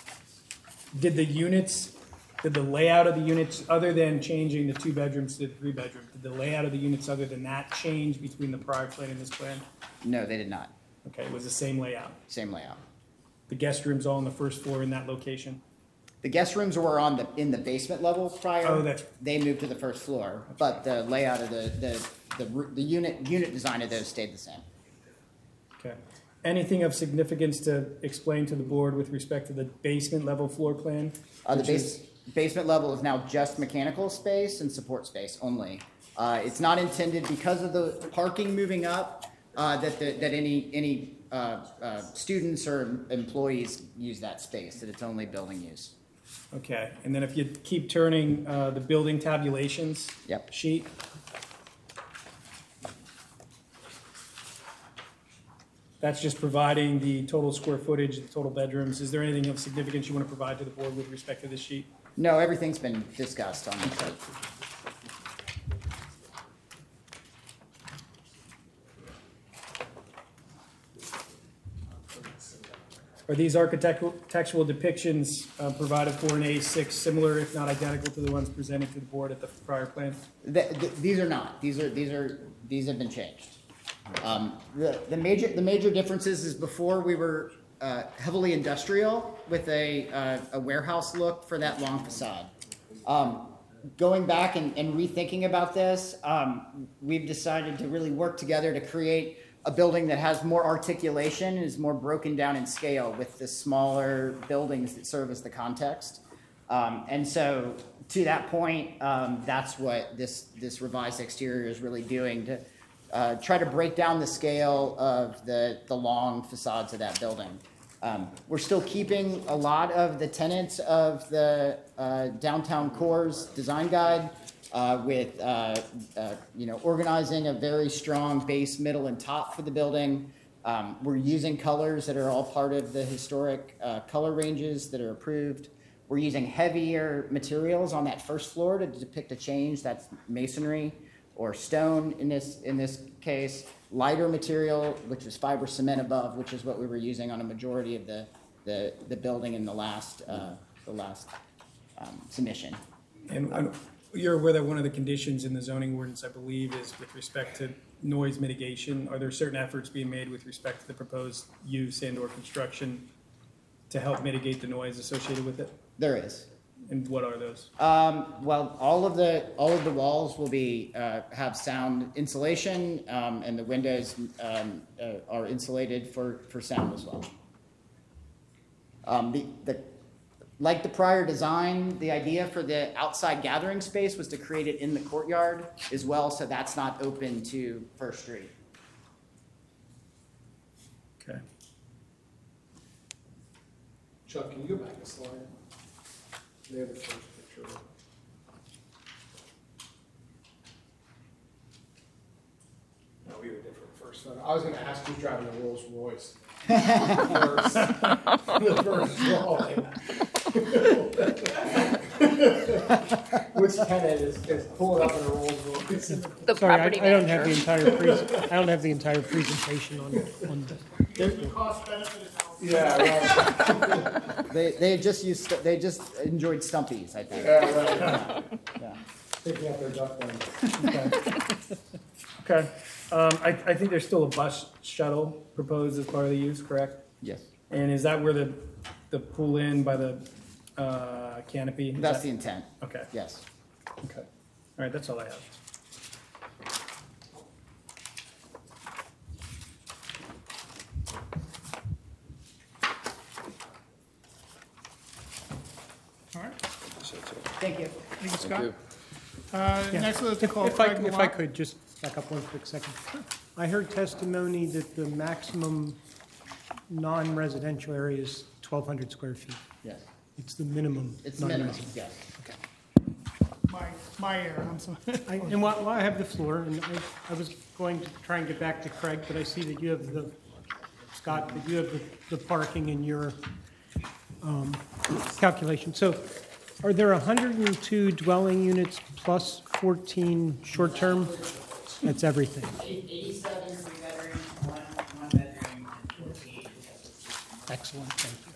Did the units, did the layout of the units, other than changing the two bedrooms to the three bedroom, did the layout of the units other than that change between the prior plan and this plan? No, they did not. Okay, it was the same layout. Same layout. The guest rooms all on the first floor in that location? The guest rooms were on the, in the basement level prior. Oh, that's- They moved to the first floor, but the layout of the, the, the, ru- the unit, unit design of those stayed the same. Okay. Anything of significance to explain to the board with respect to the basement level floor plan? Uh, the which is- base, basement level is now just mechanical space and support space only. Uh, it's not intended because of the parking moving up, uh, that, the, that any, any, uh, uh, students or employees use that space, that it's only building use. Okay, and then if you keep turning uh, the building tabulations Yep. sheet. That's just providing the total square footage, the total bedrooms. Is there anything of significance you want to provide to the board with respect to this sheet? No, everything's been discussed on the site. Are these architectural textual depictions uh, provided for in A six similar, if not identical, to the ones presented to the board at the prior plan? The, the, these are not. These are these are these have been changed. Um, the the major the major differences is before we were uh, heavily industrial with a uh, a warehouse look for that long facade. Um, going back and, and rethinking about this, um, we've decided to really work together to create a building that has more articulation and is more broken down in scale with the smaller buildings that serve as the context. Um, and so to that point, um, that's what this, this revised exterior is really doing, to uh, try to break down the scale of the, the long facades of that building. Um, we're still keeping a lot of the tenets of the uh, downtown cores design guide, uh, with uh, uh, you know, organizing a very strong base, middle, and top for the building. Um, we're using colors that are all part of the historic uh, color ranges that are approved. We're using heavier materials on that first floor to depict a change. That's masonry or stone in this in this case. Lighter material, which is fiber cement above, which is what we were using on a majority of the the, the building in the last uh, the last um, submission. And and you're aware that one of the conditions in the zoning ordinance, I believe, is with respect to noise mitigation. Are there certain efforts being made with respect to the proposed use and or construction to help mitigate the noise associated with it? There is. And what are those? Um, well, all of the, all of the walls will be, uh, have sound insulation, um, and the windows, um, uh, are insulated for, for sound as well. Um, the, the, like the prior design, the idea for the outside gathering space was to create it in the courtyard as well, so that's not open to First Street. Okay. Chuck, can you go back a slide? They have the first picture. No, we were different first. So I was gonna ask who's driving the Rolls Royce. First, the first drawing. Which tenant is, is pulling up in a Rolls Royce? The Sorry, property I, I don't have the manager. entire, pres- I don't have the entire presentation on, on the. The cost benefit analysis. Yeah, right. They, they just used, they just enjoyed Stumpies, I think. Yeah, right. Yeah. Picking up their duck line. Okay. Okay. Um, I, I think there's still a bus shuttle proposed as part of the use, correct? Yes. And is that where the, the pull in by the, uh, canopy? Is That's that- the intent, Okay, yes. okay. All right, that's all I have. All right, Thank you. thank you, Thank Scott. you. Uh, Yeah. Next, let's call If I, Craig if I Malott. could, just back up one quick second. I heard testimony that the maximum non-residential area is twelve hundred square feet. Yes. It's the minimum It's minimum, non-residential. yes. My, my error, I'm sorry. I- And while, while I have the floor, and I, I was going to try and get back to Craig, but I see that you have the, Scott, that you have the, the parking in your um, calculation. So are there one hundred two dwelling units plus fourteen short-term? That's everything. Eighty-seven three bedroom, one, one bedroom, and fourteen. Excellent, thank you.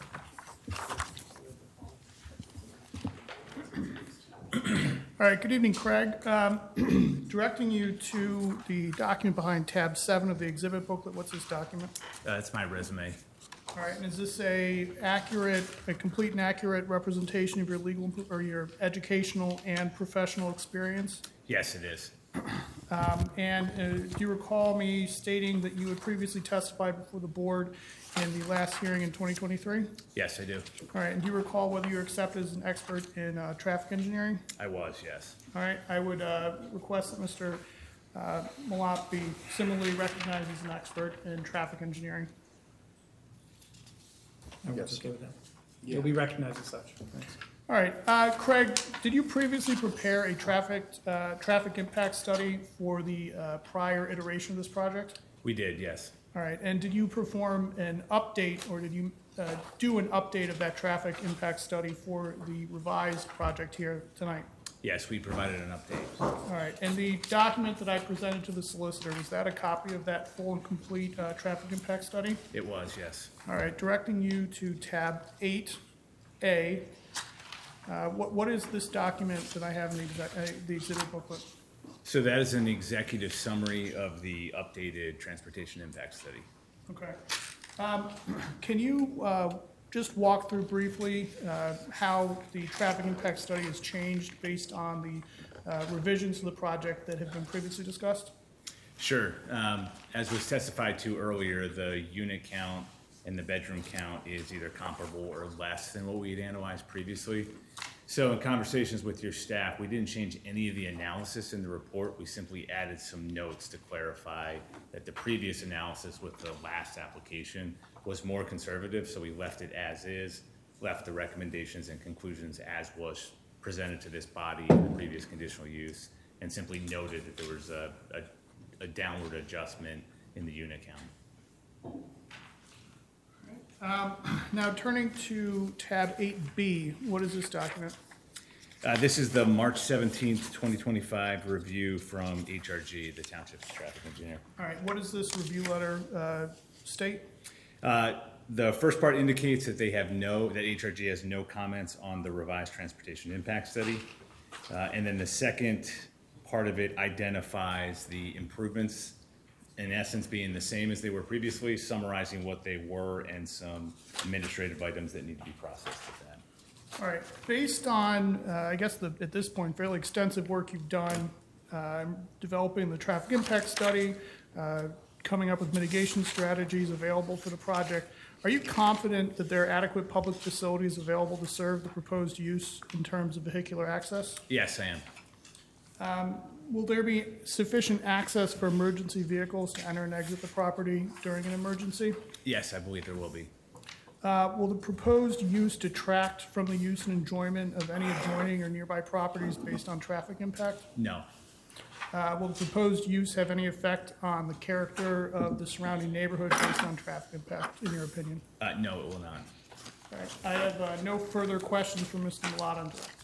All right, good evening, Craig. Um, Directing you to the document behind tab seven of the exhibit booklet. What's this document? Uh, That's my resume. All right, and is this a accurate, a complete and accurate representation of your legal, or your educational and professional experience? Yes, it is. Um, And uh, do you recall me stating that you had previously testified before the board in the last hearing in twenty twenty-three? Yes, I do. All right, and do you recall whether you were accepted as an expert in uh, traffic engineering? I was, yes. All right, I would uh, request that Mister uh, Malott be similarly recognized as an expert in traffic engineering. Everyone's okay with that? You'll be recognized as such. Thanks. All right, uh, Craig, did you previously prepare a traffic, uh, traffic impact study for the uh, prior iteration of this project? We did, yes. All right, and did you perform an update, or did you uh, do an update of that traffic impact study for the revised project here tonight? Yes, we provided an update. All right, and the document that I presented to the solicitor, was that a copy of that full and complete uh, traffic impact study? It was, yes. All right, directing you to tab eight A. Uh, What, what is this document that I have in the exec- uh, the exhibit booklet? So that is an executive summary of the updated transportation impact study. Okay. Um, Can you uh, just walk through briefly uh, how the traffic impact study has changed based on the uh, revisions to the project that have been previously discussed? Sure. Um, As was testified to earlier, the unit count and the bedroom count is either comparable or less than what we had analyzed previously. So in conversations with your staff, we didn't change any of the analysis in the report. We simply added some notes to clarify that the previous analysis with the last application was more conservative, so we left it as is, left the recommendations and conclusions as was presented to this body in the previous conditional use, and simply noted that there was a, a, a downward adjustment in the unit count. Um, Now, turning to tab eight B, what is this document? Uh, this is the March seventeenth, twenty twenty-five review from H R G, the Township's traffic engineer. All right, what does this review letter uh, state? Uh, the first part indicates that they have no, that H R G has no comments on the revised transportation impact study. Uh, and then the second part of it identifies the improvements, in essence being the same as they were previously, summarizing what they were and some administrative items that need to be processed with that. All right, based on, uh, I guess, the, at this point, fairly extensive work you've done, uh, developing the traffic impact study, uh, coming up with mitigation strategies available for the project, are you confident that there are adequate public facilities available to serve the proposed use in terms of vehicular access? Yes, I am. Um, will there be sufficient access for emergency vehicles to enter and exit the property during an emergency? Yes, I believe there will be. Uh, will the proposed use detract from the use and enjoyment of any adjoining or nearby properties based on traffic impact? No. Uh, will the proposed use have any effect on the character of the surrounding neighborhood based on traffic impact, in your opinion? Uh, no, it will not. All right. I have uh, no further questions for Mister Millat on direct.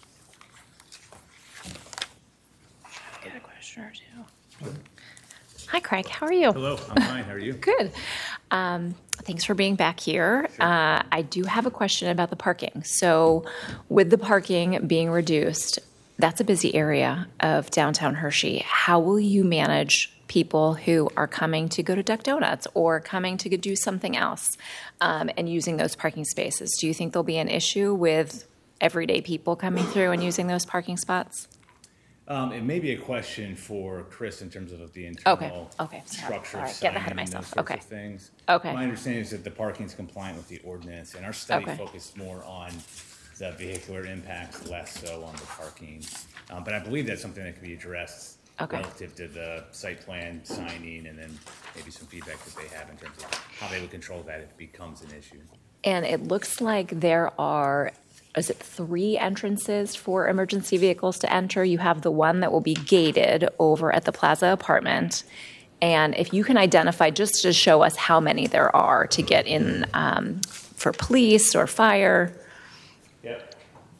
Got a question or two. Hi, Craig. How are you? Hello, I'm fine. How are you? Good. Um, thanks for being back here. Uh, I do have a question about the parking. So, with the parking being reduced, that's a busy area of downtown Hershey. How will you manage people who are coming to go to Duck Donuts or coming to do something else um, and using those parking spaces? Do you think there'll be an issue with everyday people coming through and using those parking spots? Um, it may be a question for Chris in terms of the internal Okay, okay, sorry. structure All of right, getting ahead signing of and those myself. sorts Okay. of things. Okay. My understanding is that the parking is compliant with the ordinance, and our study Okay. focused more on the vehicular impacts, less so on the parking. Um, but I believe that's something that can be addressed Okay. relative to the site plan signing, and then maybe some feedback that they have in terms of how they would control that if it becomes an issue. And it looks like there are, is it three entrances for emergency vehicles to enter? You have the one that will be gated over at the Plaza apartment. And if you can identify, just to show us how many there are to get in um, for police or fire. Yep.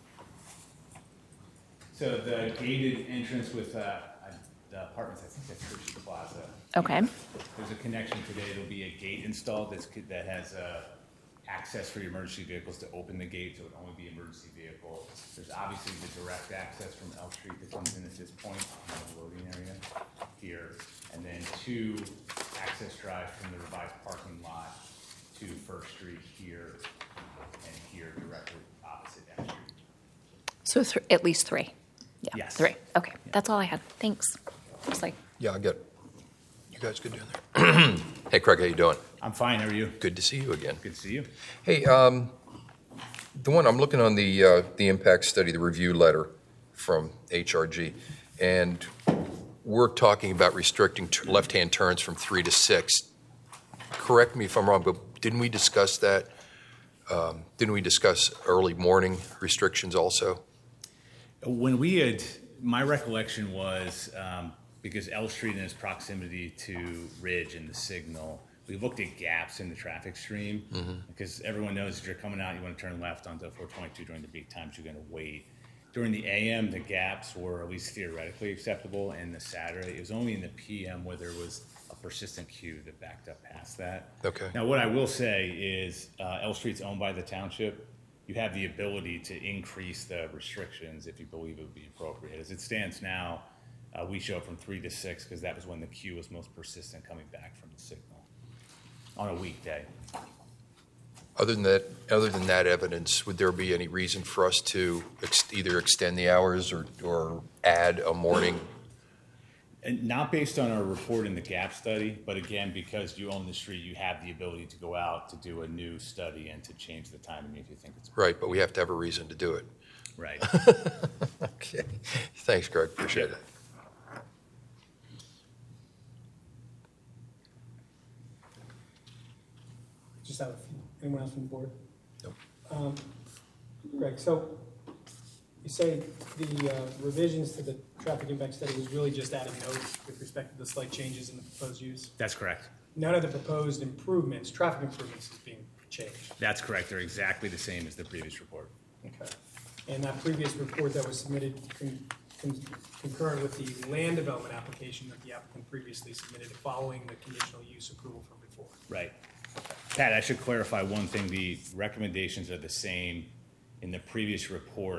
So the gated entrance with uh, the apartments, I think that's Hershey Plaza. Okay. There's a connection today. There'll be a gate installed that's, that has uh, access for your emergency vehicles to open the gate, so it would only be emergency vehicles. There's obviously the direct access from Elk Street that comes in at this point in the loading area here, and then two access drives from the revised parking lot to First Street here and here directly opposite Elk Street. So th- at least three. Yeah. Yes. Three. Okay. That's all I had. Thanks. Just like. Yeah, I got, you guys good down there? Hey, Craig, how you doing? I'm fine. How are you? Good to see you again. Good to see you. Hey, um, the one, I'm looking on the, uh, the impact study, the review letter from H R G, and we're talking about restricting t- left-hand turns from three to six. Correct me if I'm wrong, but didn't we discuss that? Um, didn't we discuss early morning restrictions also? When we had, my recollection was, um, because L Street and its proximity to Ridge and the signal, we looked at gaps in the traffic stream, Mm-hmm. because everyone knows if you're coming out, you want to turn left onto four twenty-two during the peak times, you're going to wait. During the A M, the gaps were at least theoretically acceptable, and the Saturday, it was only in the P M where there was a persistent queue that backed up past that. Okay. Now, what I will say is uh, L Street's owned by the township. You have the ability to increase the restrictions if you believe it would be appropriate. As it stands now, uh, we show from three to six because that was when the queue was most persistent coming back from the signal on a weekday. Other than that, other than that evidence, would there be any reason for us to ex- either extend the hours or, or add a morning? And not based on our report in the gap study, but again, because you own the street, you have the ability to go out to do a new study and to change the timing if you think it's Right, but we have to have a reason to do it. right. Okay. Thanks, Greg. Appreciate it. Just have a few. Anyone else from the board? No. Um, Greg, so you say the uh, revisions to the traffic impact study was really just adding notes with respect to the slight changes in the proposed use? That's correct. None of the proposed improvements, traffic improvements is being changed? That's correct. They're exactly the same as the previous report. Okay. And that previous report that was submitted con- con- concurrent with the land development application that the applicant previously submitted following the conditional use approval from before? Right. Pat, I should clarify one thing. The recommendations are the same in the previous report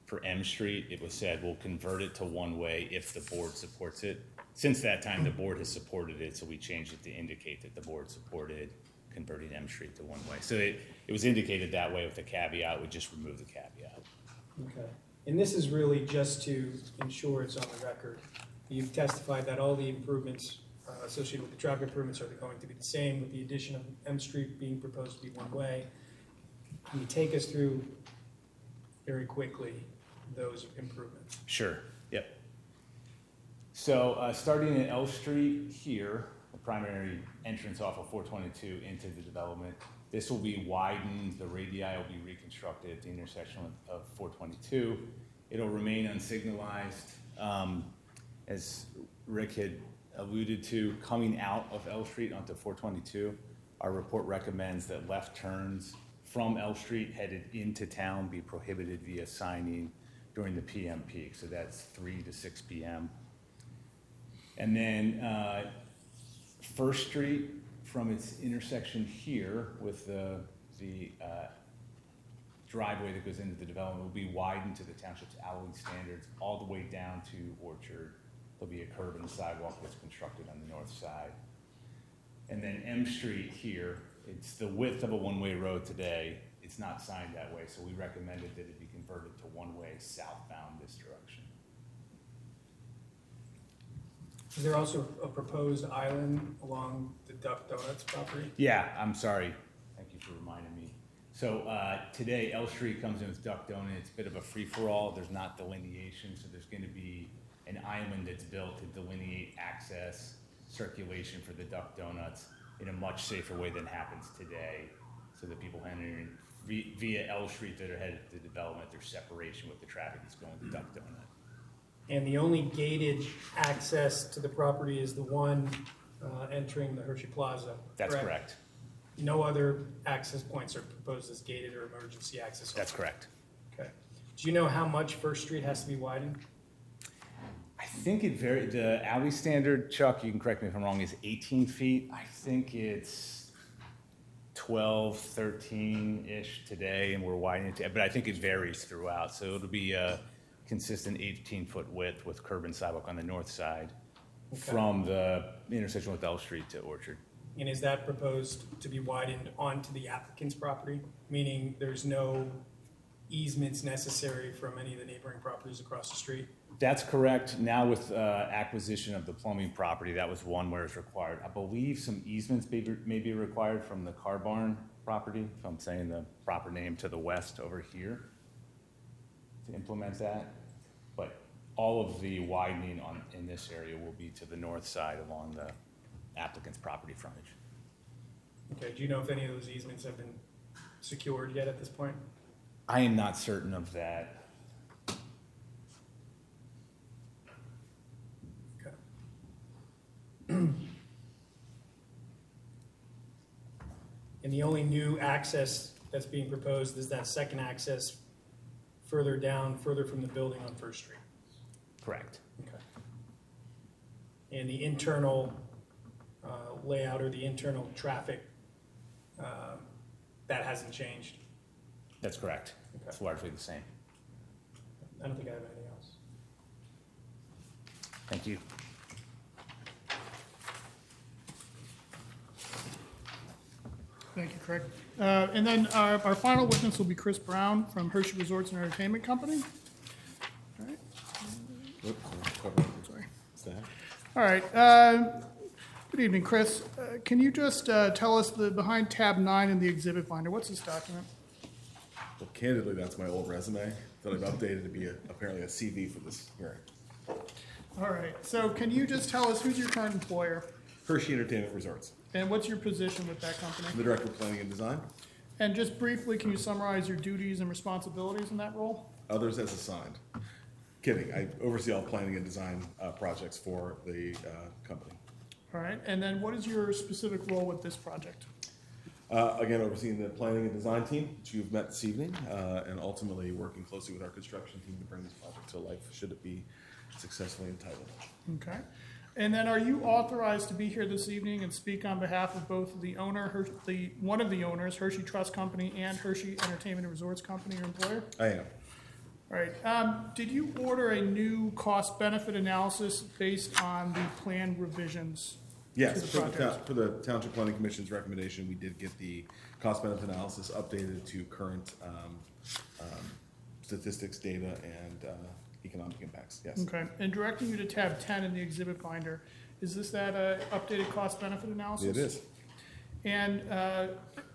for M Street, it was said, we'll convert it to one-way if the board supports it. Since that time, the board has supported it, so we changed it to indicate that the board supported converting M Street to one-way. So it, it was indicated that way with the caveat, we just removed the caveat. Okay. And this is really just to ensure it's on the record. You've testified that all the improvements uh, associated with the traffic improvements are going to be the same, with the addition of M Street being proposed to be one-way. Can you take us through very quickly those improvements? Sure, yep. So uh, starting at L Street here, the primary entrance off of four twenty-two into the development, this will be widened, the radii will be reconstructed at the intersection of, of four twenty-two. It'll remain unsignalized. Um, as Rick had alluded to, coming out of L Street onto four twenty-two, our report recommends that left turns from L Street headed into town be prohibited via signing during the P M peak. So that's three to six P M And then uh, First Street from its intersection here with the, the uh, driveway that goes into the development will be widened to the township's alley standards all the way down to Orchard. There'll be a curb in the sidewalk that's constructed on the north side. And then M Street here, it's the width of a one-way road today. It's not signed that way, so we recommended that it be converted to one-way southbound this direction. Is there also a proposed island along the Duck Donuts property? Yeah, I'm sorry. Thank you for reminding me. So uh, today, L Street comes in with Duck Donuts. It's a bit of a free-for-all. There's not delineation, so there's going to be an island that's built to delineate access, circulation for the Duck Donuts in a much safer way than happens today, so that people entering via L Street that are headed to development, there's separation with the traffic that's going to Duck Donut. And the only gated access to the property is the one uh, entering the Hershey Plaza. That's correct? correct. No other access points are proposed as gated or emergency access? That's correct. Okay. Do you know how much First Street has to be widened? I think it very, the alley standard, Chuck, you can correct me if I'm wrong, is eighteen feet. I think it's twelve, thirteen-ish today, and we're widening it, to, but I think it varies throughout. So it'll be a consistent eighteen-foot width with curb and sidewalk on the north side okay. from the intersection with L Street to Orchard. And is that proposed to be widened onto the applicant's property, meaning there's no easements necessary from any of the neighboring properties across the street? That's correct. Now with uh, acquisition of the plumbing property, that was one where it's required. I believe some easements may be, may be required from the car barn property, if I'm saying the proper name, to the west over here to implement that. But all of the widening on in this area will be to the north side along the applicant's property frontage. Okay. Do you know if any of those easements have been secured yet at this point? I am not certain of that. And the only new access that's being proposed is that second access further down, further from the building on First Street? Correct. Okay. And the internal uh, layout or the internal traffic, uh, that hasn't changed? That's correct. Okay. It's largely the same. I don't think I have anything else. Thank you. Thank you, Craig. Uh, and then our, our final witness will be Chris Brown from Hershey Resorts and Entertainment Company. All right. Sorry. All right. Uh, good evening, Chris. Uh, can you just uh, tell us the behind tab nine in the exhibit binder? What's this document? Well, candidly, that's my old resume that I've updated to be a, apparently a C V for this hearing. All right. So can you just tell us who's your current employer? Hershey Entertainment Resorts. And what's your position with that company? I'm the Director of Planning and Design. And just briefly, can you summarize your duties and responsibilities in that role? Others as assigned. Kidding. I oversee all planning and design uh, projects for the uh, company. All right. And then what is your specific role with this project? Uh, again, overseeing the planning and design team, which you've met this evening, uh, and ultimately working closely with our construction team to bring this project to life, should it be successfully entitled. Okay. And then are you authorized to be here this evening and speak on behalf of both the owner, Her- the one of the owners, Hershey Trust Company, and Hershey Entertainment and Resorts Company, your employer? I am. All right, um, did you order a new cost-benefit analysis based on the plan revisions to Yes, the for the, project? town- for the Township Planning Commission's recommendation, we did get the cost benefit analysis updated to current um, um, statistics, data, and uh, economic impacts, yes. Okay, and directing you to tab ten in the exhibit binder, is this that uh, updated cost-benefit analysis? It is. And uh,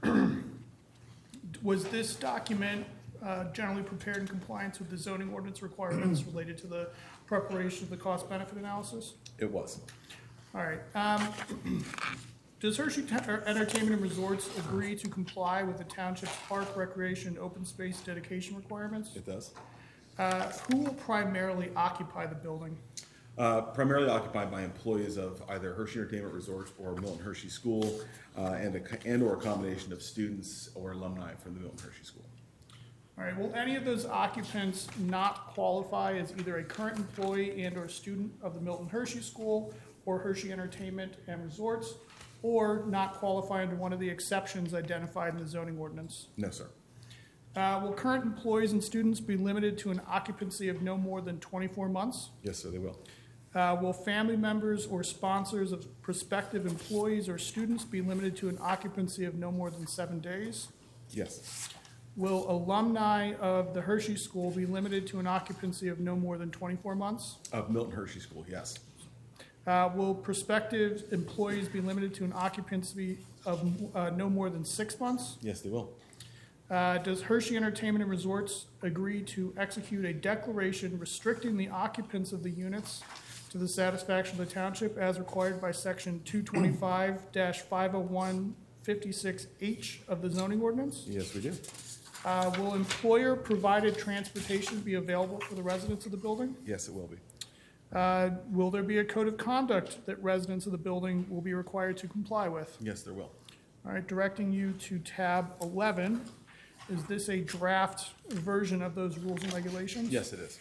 was this document uh, generally prepared in compliance with the zoning ordinance requirements related to the preparation of the cost-benefit analysis? It was. All right. Um, Does Hershey Ta- or Entertainment and Resorts agree to comply with the township's park, recreation, and open space dedication requirements? It does. Uh, Who will primarily occupy the building? Uh, primarily occupied by employees of either Hershey Entertainment Resorts or Milton Hershey School, uh, and a, co- and or a combination of students or alumni from the Milton Hershey School. All right, will any of those occupants not qualify as either a current employee and or student of the Milton Hershey School or Hershey Entertainment and Resorts, or not qualify under one of the exceptions identified in the zoning ordinance? No, sir. Uh, will current employees and students be limited to an occupancy of no more than twenty-four months? Yes, sir, they will. Uh, will family members or sponsors of prospective employees or students be limited to an occupancy of no more than seven days? Yes. Will alumni of the Hershey School be limited to an occupancy of no more than twenty-four months? Of Milton Hershey School, yes. Uh, will prospective employees be limited to an occupancy of uh, no more than six months? Yes, they will. Uh, does Hershey Entertainment and Resorts agree to execute a declaration restricting the occupants of the units to the satisfaction of the township as required by section two twenty-five five oh one fifty-six H of the zoning ordinance? Yes, we do. Uh, will employer-provided transportation be available for the residents of the building? Yes, it will be. Uh, will there be a code of conduct that residents of the building will be required to comply with? Yes, there will. All right, directing you to tab eleven. Is this a draft version of those rules and regulations? Yes, it is.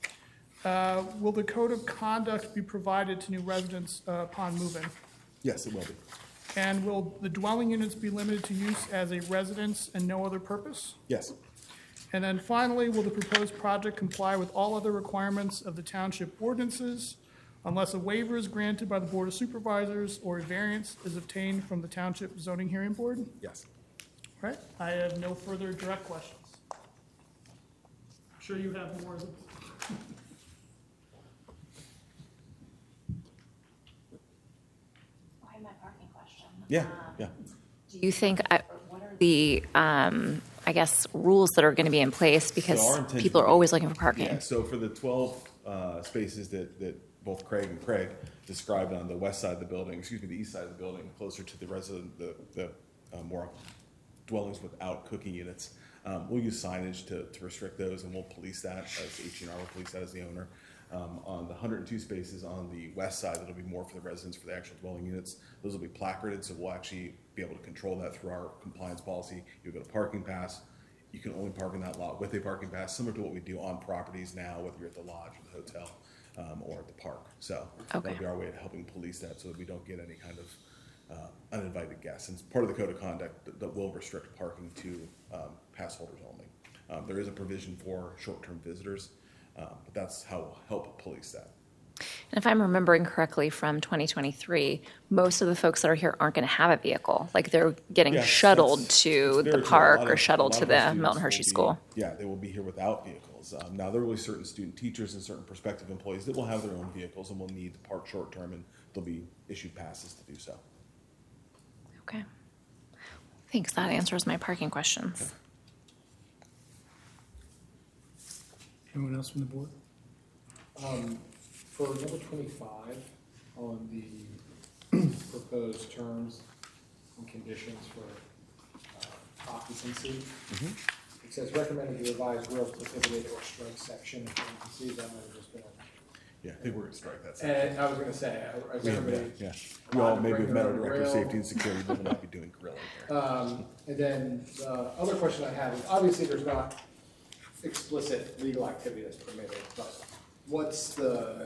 Uh, will the code of conduct be provided to new residents uh, upon move-in? Yes, it will be. And will the dwelling units be limited to use as a residence and no other purpose? Yes. And then finally, will the proposed project comply with all other requirements of the township ordinances unless a waiver is granted by the Board of Supervisors or a variance is obtained from the Township Zoning Hearing Board? Yes. All right, I have no further direct questions. I'm sure you have more. I have my parking question. Yeah, yeah. Do you think, uh, what are the, um, I guess, rules that are going to be in place? Because So our intention- people are always looking for parking. Yeah, so for the twelve uh, spaces that, that both Craig and Craig described on the west side of the building, excuse me, the east side of the building, closer to the resident, the, the uh, more dwellings without cooking units, um, we'll use signage to, to restrict those, and we'll police that as H and R will police that as the owner. Um, on the one hundred two spaces on the west side, that'll be more for the residents, for the actual dwelling units. Those will be placarded, so we'll actually be able to control that through our compliance policy. You'll get a parking pass. You can only park in that lot with a parking pass, similar to what we do on properties now, whether you're at the lodge or the hotel um, or at the park. So Okay. that'll be our way of helping police that so that we don't get any kind of uh, uninvited guests. And it's part of the code of conduct that, that will restrict parking to um, pass holders only. Um, there is a provision for short-term visitors, uh, but that's how we'll help police that. And if I'm remembering correctly from twenty twenty-three, most of the folks that are here aren't going to have a vehicle. Like they're getting Yes, shuttled that's- to it's the very true. A park lot or of- shuttled a lot to of our the students Milton will Hershey be- School. Yeah, they will be here without vehicles. Um, now, there will be certain student teachers and certain prospective employees that will have their own vehicles and will need to park short-term, and they'll be issued passes to do so. Okay. Thanks. That answers my parking questions. Anyone else from the board? Um, for number twenty-five, on the proposed terms and conditions for uh, occupancy, it says recommended to revise real prohibited or strike section. If you can see that, might have just been. Yeah, I think we're going to strike that section. And I was gonna say, is We have, everybody? yeah, yeah. We all, allowed to maybe bring have their met our own director of grill? safety and security, but we'll not be doing grilling here. Um, and then the other question I have is, obviously, there's not explicit legal activity that's permitted, but what's the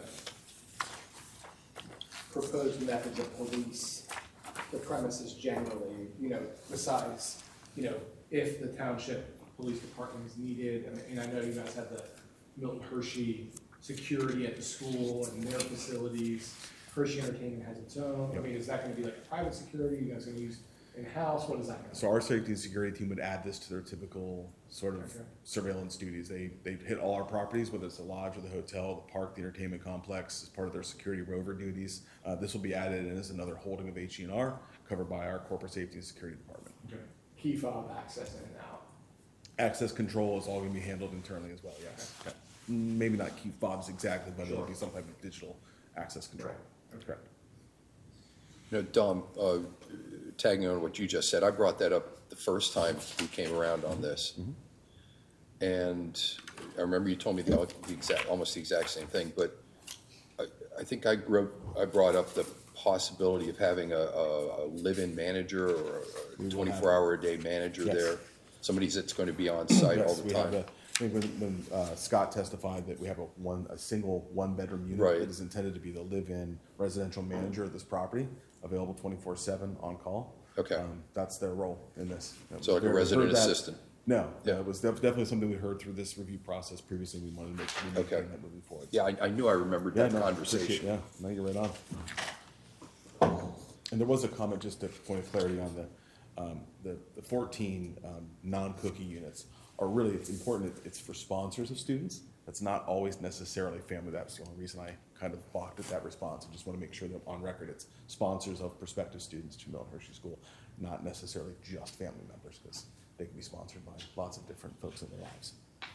proposed methods of police the premises generally, you know, besides, you know, if the township police department is needed? I mean, and I know you guys have the Milton Hershey security at the school and their facilities. Hershey Entertainment has its own. I mean, is that gonna be like private security? You guys gonna use in-house? What is that gonna be? So our safety and security team would add this to their typical sort of Okay. surveillance duties. They, they hit all our properties, whether it's the lodge or the hotel, the park, the entertainment complex, as part of their security rover duties. Uh, this will be added in as another holding of H E and R, covered by our corporate safety and security department. Okay. Key fob access in and out. Access control is all gonna be handled internally as well, yes. Okay. Maybe not key fobs exactly, but it'll Sure. be some type of digital access control. Right. Correct. You know, Dom, uh, tagging on what you just said, I brought that up the first time we came around on this. And I remember you told me the, the exact, almost the exact same thing, but I, I think I wrote, I brought up the possibility of having a, a, a live-in manager or a twenty-four hour a day manager Yes. there. Somebody that's going to be on site all Yes, the we have time. a- I think when, when uh, Scott testified that we have a one, a single one-bedroom unit Right. that is intended to be the live-in residential manager of this property, available twenty-four seven on call. Okay. Um, That's their role in this. So like a We heard resident that- assistant? No, Yeah. yeah, it was def- definitely something we heard through this review process previously. We wanted to make sure we Okay. maintain that moving forward. Yeah, I, I knew I remembered that no, appreciate- conversation. Yeah, no, you're right on. And there was a comment, just a point of clarity on the, um, the, the fourteen, um, non-cookie units are really, it's important, it- it's for sponsors of students. That's not always necessarily family. That's the only reason I kind of balked at that response. I just want to make sure that on record, it's sponsors of prospective students to Milton Hershey School, not necessarily just family members, because they can be sponsored by lots of different folks in their lives.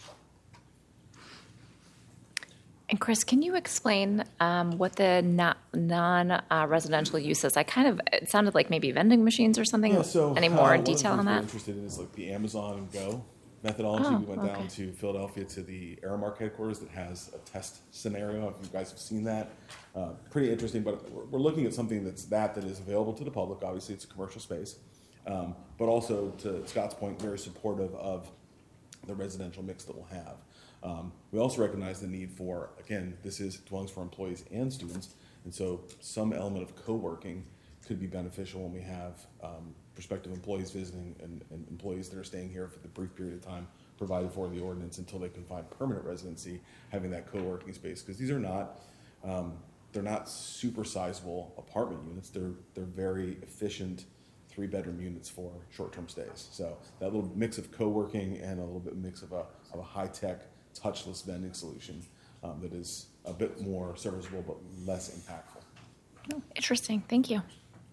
And Chris, can you explain um, what the not, non-residential use is? I kind of, it sounded like maybe vending machines or something. Yeah, so, Any uh, more one of the detail things on we're that? interested in is like the Amazon Go methodology. Oh, we went down okay. to Philadelphia to the Aramark headquarters that has a test scenario. If you guys have seen that, uh, pretty interesting. But we're, we're looking at something that's that that is available to the public. Obviously, it's a commercial space, um, but also to Scott's point, very supportive of the residential mix that we'll have. Um, we also recognize the need for, again, this is dwellings for employees and students, and so some element of co-working could be beneficial when we have um, prospective employees visiting and, and employees that are staying here for the brief period of time provided for the ordinance until they can find permanent residency, having that co-working space, because these are not, um, they're not super sizable apartment units. They're, they're very efficient three-bedroom units for short-term stays. So that little mix of co-working and a little bit mix of a, of a high-tech, touchless vending solution um, that is a bit more serviceable but less impactful. Oh, interesting. Thank you.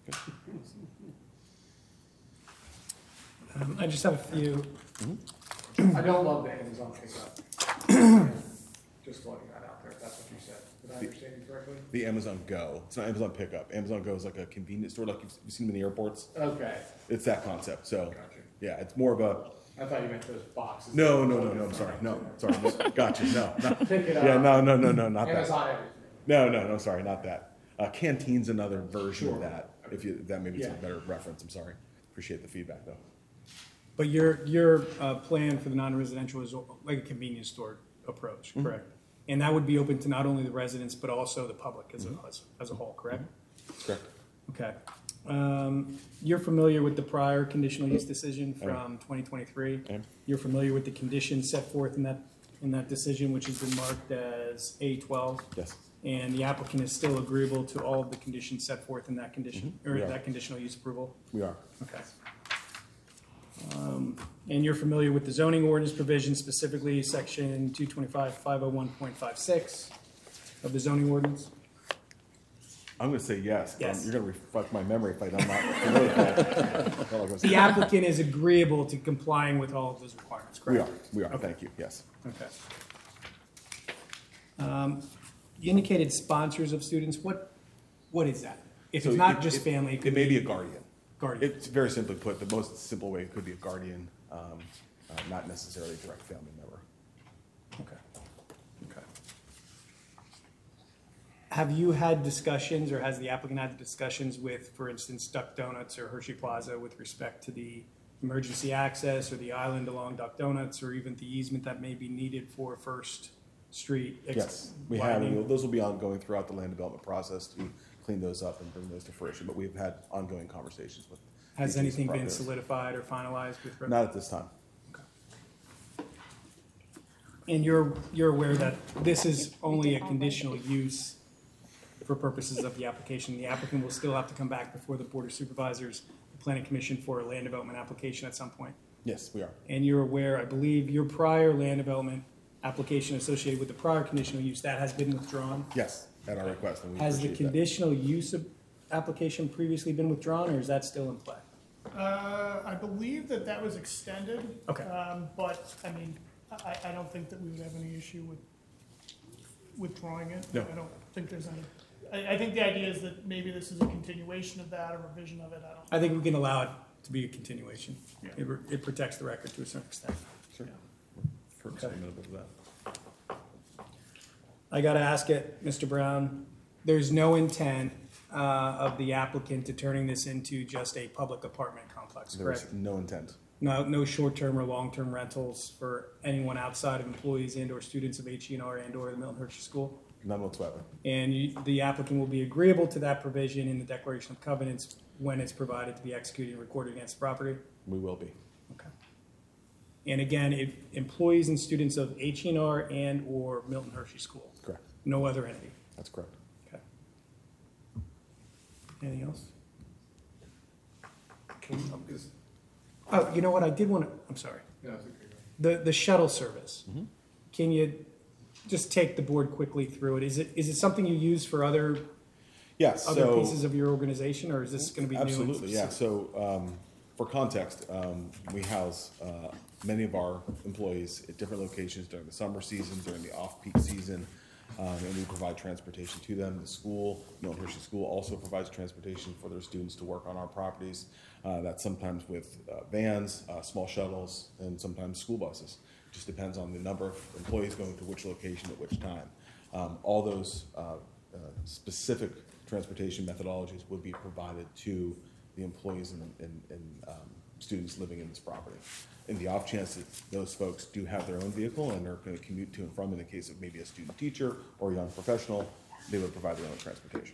Um, I just have a few. I don't love the Amazon pickup. Just throwing that out there, if that's what you said. Did I understand you correctly? The Amazon Go. It's not Amazon Pickup. Amazon Go is like a convenience store, like you've, you've seen them in the airports. Okay. It's that concept. So, Gotcha. yeah, it's more of a. I thought you meant those boxes. No, no, no, no. I'm sorry. No, sorry. No, gotcha. No, no. Pick it up. Yeah, no, no, no, no, not that. Amazon everything. No, no, no. Sorry, not that. Uh, Canteen's another version of Sure. that. If you, that maybe it's Yeah. a better reference. I'm sorry. Appreciate the feedback though. But your, your uh, plan for the non-residential is like a convenience store approach, Mm-hmm. correct? And that would be open to not only the residents, but also the public as a, as- as a whole, correct? That's correct. Okay. Um, You're familiar with the prior conditional use decision I am. from twenty twenty-three? I am. You're familiar with the conditions set forth in that, in that decision, which has been marked as A twelve? Yes. And the applicant is still agreeable to all of the conditions set forth in that condition, Mhm. or We are. that conditional use approval? We are. Okay. Um, And you're familiar with the zoning ordinance provision, specifically section two twenty-five, five oh one point five six of the zoning ordinance? I'm going to say yes. but Yes. You're going to reflect my memory if I'm not familiar with that. All I'm gonna say. The applicant is agreeable to complying with all of those requirements, We correct? are. We are. Okay. Thank you. Yes. Okay. Um, You indicated sponsors of students. What, what is that? If So it's not it- just it- family, it It could may be a be guardian. guardian. It's very simply put, the most simple way it could be a guardian, um, uh, not necessarily a direct family member. Okay. Okay. Have you had discussions, or has the applicant had discussions with, for instance, Duck Donuts or Hershey Plaza with respect to the emergency access or the island along Duck Donuts, or even the easement that may be needed for First Street? ex- Yes, we have. widening? and Those will be ongoing throughout the land development process to clean those up and bring those to fruition. But we've had ongoing conversations with. Has these anything been properties. solidified or finalized with? Not at this time. And you're, you're aware that this is only a conditional use for purposes of the application. The applicant will still have to come back before the Board of Supervisors, the Planning Commission, for a land development application at some point. Yes, we are. And you're aware, I believe, your prior land development application associated with the prior conditional use, that has been withdrawn? Yes, at our request, and we Has the appreciate that. conditional use of application previously been withdrawn, or is that still in play? Uh, I believe that that was extended. Okay. Um, but, I mean, I, I don't think that we would have any issue with withdrawing it. No. I don't think there's any, I, I think the idea is that maybe this is a continuation of that, a revision of it, I don't. I think we can allow it to be a continuation. Yeah. It, re- it protects the record to a certain extent. Sure. Perfectly amenable to that. I gotta ask it, Mister Brown, there's no intent uh, of the applicant to turning this into just a public apartment complex, There is correct? no intent. No, no short-term or long-term rentals for anyone outside of employees and or students of H E N R and or the Milton Hershey School? None whatsoever. And you, the applicant will be agreeable to that provision in the Declaration of Covenants when it's provided to be executed and recorded against the property? We will be. Okay. And again, if employees and students of H E N R and or Milton Hershey School? Correct. No other entity? That's correct. Okay. Anything else? Oh, you know what, I did want to, I'm sorry. Yeah, it's okay. The, the shuttle service. Mm-hmm. Can you just take the board quickly through it? Is it, is it something you use for other, Yes, other so. pieces of your organization, or is this going to be new? and Absolutely, yeah. specific? So, um, for context, um, we house, uh, many of our employees at different locations during the summer season, during the off-peak season, um, and we provide transportation to them. The school, Milton Hershey School, also provides transportation for their students to work on our properties. Uh, that's sometimes with uh, vans, uh, small shuttles, and sometimes school buses. Just depends on the number of employees going to which location at which time. Um, all those uh, uh, specific transportation methodologies would be provided to the employees and, and, and um, students living in this property. In the off chance that those folks do have their own vehicle and are going to commute to and from, in the case of maybe a student teacher or a young professional, they would provide their own transportation.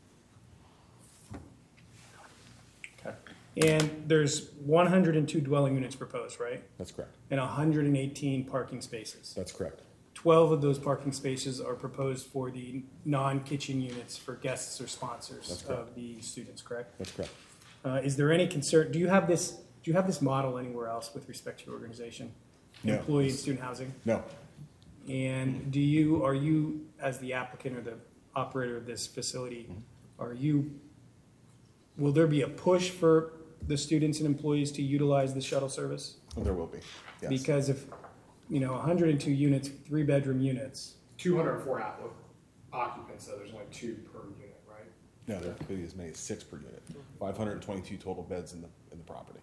Okay. And there's one hundred two dwelling units proposed, right? That's correct. And one hundred eighteen parking spaces. That's correct. twelve of those parking spaces are proposed for the non-kitchen units for guests or sponsors That's correct. of the students, correct? That's correct. Uh, is there any concern, do you have this, do you have this model anywhere else with respect to your organization? No. Employee and student housing? No. And do you, are you, as the applicant or the operator of this facility, are you, will there be a push for the students and employees to utilize the shuttle service? There will be, yes. Because if, you know, one hundred two units, three-bedroom units, two hundred four occupants, so there's only two per unit, right? No, there could be as many as six per unit. five hundred twenty-two total beds in the, in the property.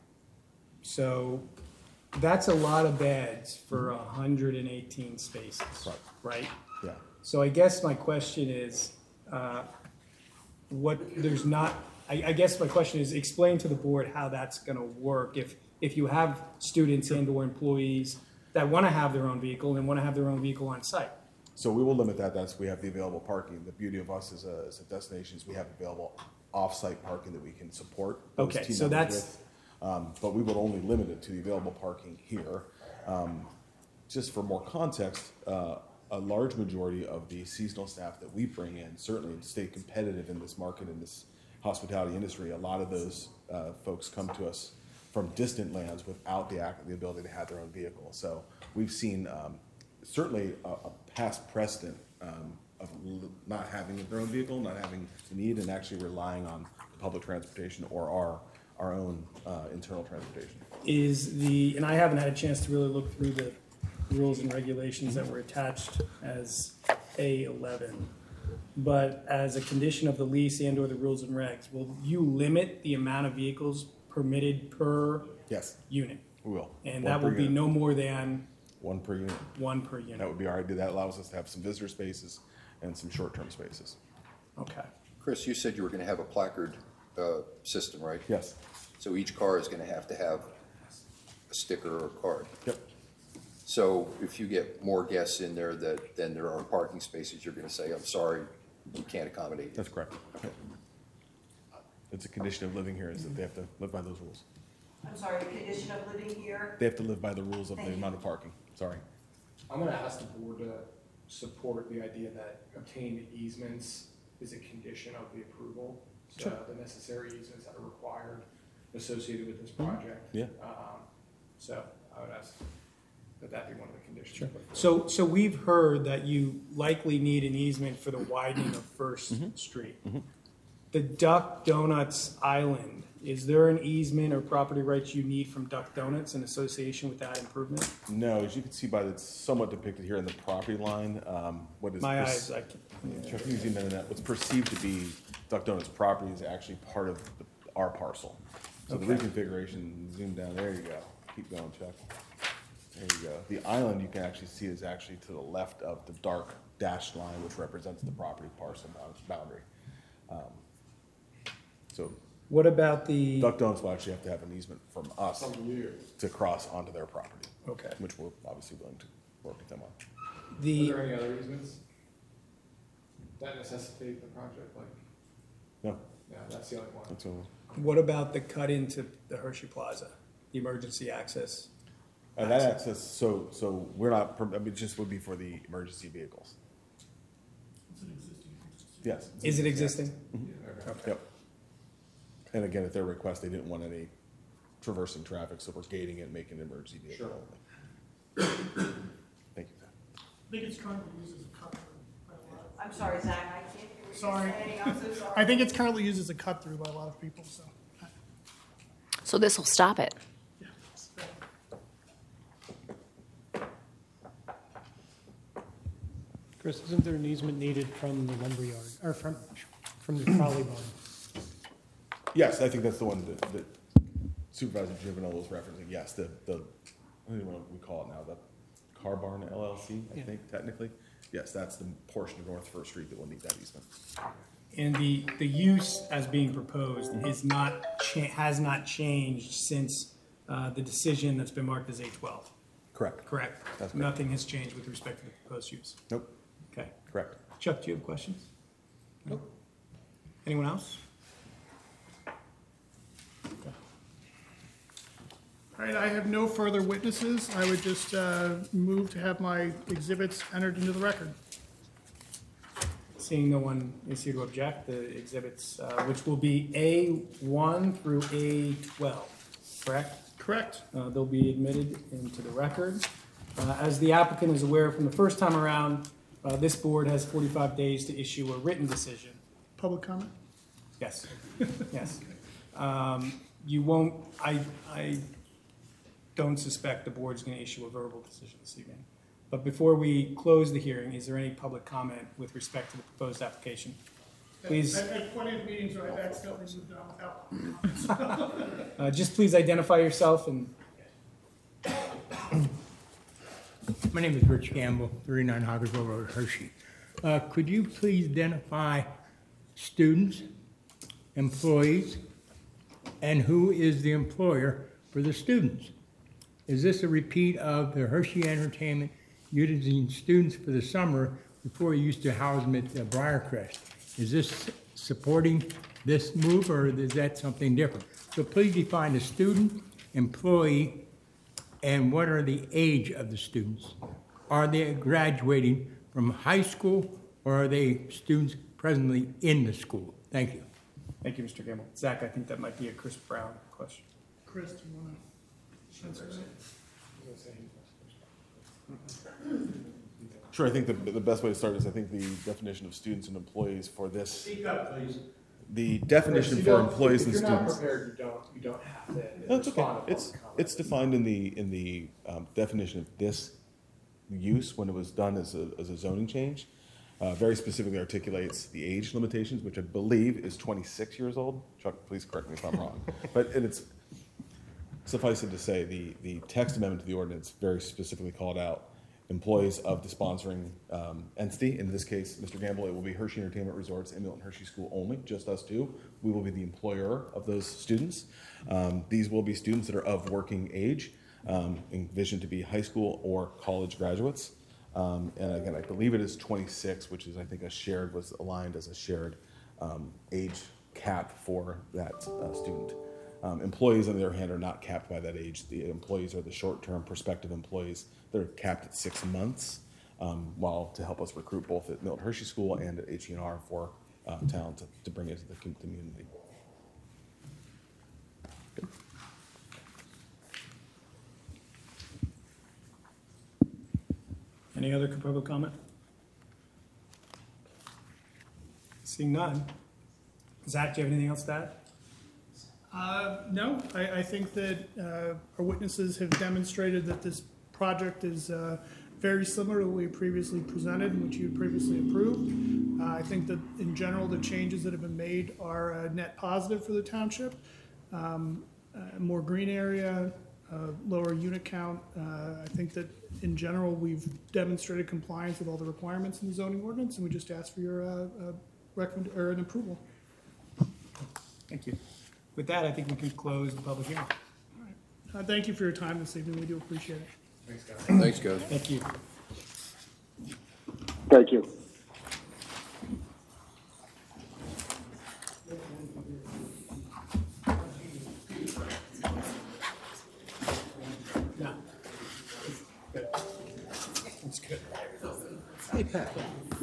so that's a lot of beds for one hundred eighteen spaces, Right. right? Yeah. So I guess my question is, uh, what, there's not, I, I guess my question is, explain to the board how that's gonna work if, if you have students and or employees that wanna have their own vehicle and wanna have their own vehicle on site. So we will limit that. That's, we have the available parking. The beauty of us as a, as a destination is we have available off-site parking that we can support those Okay, team so members that's- with. Um, but we would only limit it to the available parking here. Um, just for more context, uh, a large majority of the seasonal staff that we bring in, certainly to stay competitive in this market, in this hospitality industry, a lot of those uh, folks come to us from distant lands without the act, the ability to have their own vehicle. So we've seen um, certainly a, a past precedent um, of l- not having their own vehicle, not having the need, and actually relying on public transportation or our our own uh, internal transportation. Is the, and I haven't had a chance to really look through the rules and regulations that were attached as A eleven, but as a condition of the lease and or the rules and regs, will you limit the amount of vehicles permitted per Yes, unit? we will. And One that per will be unit. no more than One per unit. one per That unit? would be our idea. That allows us to have some visitor spaces and some short-term spaces. Okay. Chris, you said you were gonna have a placard, uh, system, right? Yes. So each car is gonna have to have a sticker or a card. Yep. So if you get more guests in there that, than there are parking spaces, you're gonna say, I'm sorry, we can't accommodate you. That's correct. It's a condition of living here is that they have to live by those rules. I'm sorry, the condition of living here, They have to live by the rules of the Thank you. amount of parking. Sorry. I'm gonna ask the board to support the idea that obtained easements is a condition of the approval. So the necessary easements that are required associated with this project. Yeah. Um, So I would ask that that be one of the conditions. Sure. So, so we've heard that you likely need an easement for the widening of First Street. The Duck Donuts Island, is there an easement or property rights you need from Duck Donuts in association with that improvement? No, as you can see by the, it's somewhat depicted here in the property line, um, what is. My perc- eyes, I can, yeah. Chuck, you zoom in on that. What's perceived to be Duck Donuts property is actually part of the, our parcel. So the Okay. reconfiguration, zoom down, there you go. Keep going, Chuck. There you go. The island you can actually see is actually to the left of the dark dashed line, which represents the property parcel boundary. Um, So What about the, Duck Donuts will actually have to have an easement from us From you. to cross onto their property. Okay. Which we're obviously willing to work with them on. Are the, there any other easements that necessitate the project, like, No, yeah, that's the only one. that's all. what about the cut into the Hershey Plaza, the emergency access? And that access, so, so we're not, per- I mean, it just would be for the emergency vehicles. It's an existing. Yes. Is it existing? Okay. Yep. And again, at their request, they didn't want any traversing traffic, so we're gating it, making it emergency vehicle Sure. only. Thank you. I think it's currently used as a cut through by a lot. I'm sorry, Zach, I can't hear what Sorry. you're saying, I'm so sorry. I think it's currently used as a cut through by a lot of people, so. So this will stop it. Yeah. Chris, isn't there an easement needed from the lumberyard, or from, from the trolley barn? Yes, I think that's the one that, that Supervisor Giovanello was referencing. Yes, the, the, I don't even know what we call it now, the Car Barn L L C, I Yeah. think technically. Yes, that's the portion of North First Street that will need that easement. And the, the use as being proposed is not, cha- has not changed since uh, the decision that's been marked as A twelve, Correct. correct? That's correct. Nothing has changed with respect to the proposed use. Nope, Okay. correct. Chuck, do you have questions? Nope. Anyone else? All right, I have no further witnesses. I would just uh, move to have my exhibits entered into the record. Seeing no one is here to object, the exhibits, uh, which will be A one through A twelve, correct? Correct. Uh, They'll be admitted into the record. Uh, As the applicant is aware from the first time around, uh, this board has forty-five days to issue a written decision. Public comment? Yes, yes. Um, You won't, I, I don't suspect the board's going to issue a verbal decision this evening. But before we close the hearing, is there any public comment with respect to the proposed application? Please, I've had plenty of meetings where I've accidentally moved on without comments. uh, just please identify yourself and, My name is Rich Gamble, thirty-nine Hoggersville Road, Hershey. Uh, Could you please identify students, employees, and who is the employer for the students? Is this a repeat of the Hershey Entertainment using students for the summer before you used to house them at uh, Briarcrest? Is this supporting this move, or is that something different? So please define the student, employee, and what are the age of the students? Are they graduating from high school, or are they students presently in the school? Thank you. thank you, Mister Gamble. Zach, I think that might be a Chris Brown question. Chris, do you want to answer that? Sure, I think the, the best way to start is I think the definition of students and employees for this, Speak up, please. the definition You for don't- employees and If you're not students. prepared, you don't, you don't have to. No, it's okay. respond to It's, public comment. it's defined in the, in the um, definition of this use when it was done as a, as a zoning change. Uh, very specifically articulates the age limitations, which I believe is twenty-six years old. Chuck, please correct me if I'm wrong. But and it's, suffice it to say, the, the text amendment to the ordinance very specifically called out employees of the sponsoring um, entity. In this case, Mister Gamble, it will be Hershey Entertainment Resorts and Milton Hershey School only, just us two. We will be the employer of those students. Um, these will be students that are of working age, um, envisioned to be high school or college graduates. Um, and again, I believe it is twenty-six, which is, I think, a shared, was aligned as a shared um, age cap for that uh, student. Um, employees, on the other hand, are not capped by that age. The employees are the short-term prospective employees. They're capped at six months, um, while to help us recruit both at Milton Hershey School and at H E N R for uh, talent to, to bring into the com- community. Good. Any other public comment? Seeing none. Zach, do you have anything else to add? Uh, No, I, I think that uh, our witnesses have demonstrated that this project is uh, very similar to what we previously presented and which you previously approved. Uh, I think that in general, the changes that have been made are uh, net positive for the township. Um, uh, More green area, uh, lower unit count. Uh, I think that in general, we've demonstrated compliance with all the requirements in the zoning ordinance, and we just ask for your uh, uh, recommend, or an approval. Thank you. With that, I think we can close the public hearing. All right. Uh, Thank you for your time this evening. We do appreciate it. Thanks, guys. Thanks, guys. Thank you. Thank you. Yeah. Good. That's good. Hey, Pat.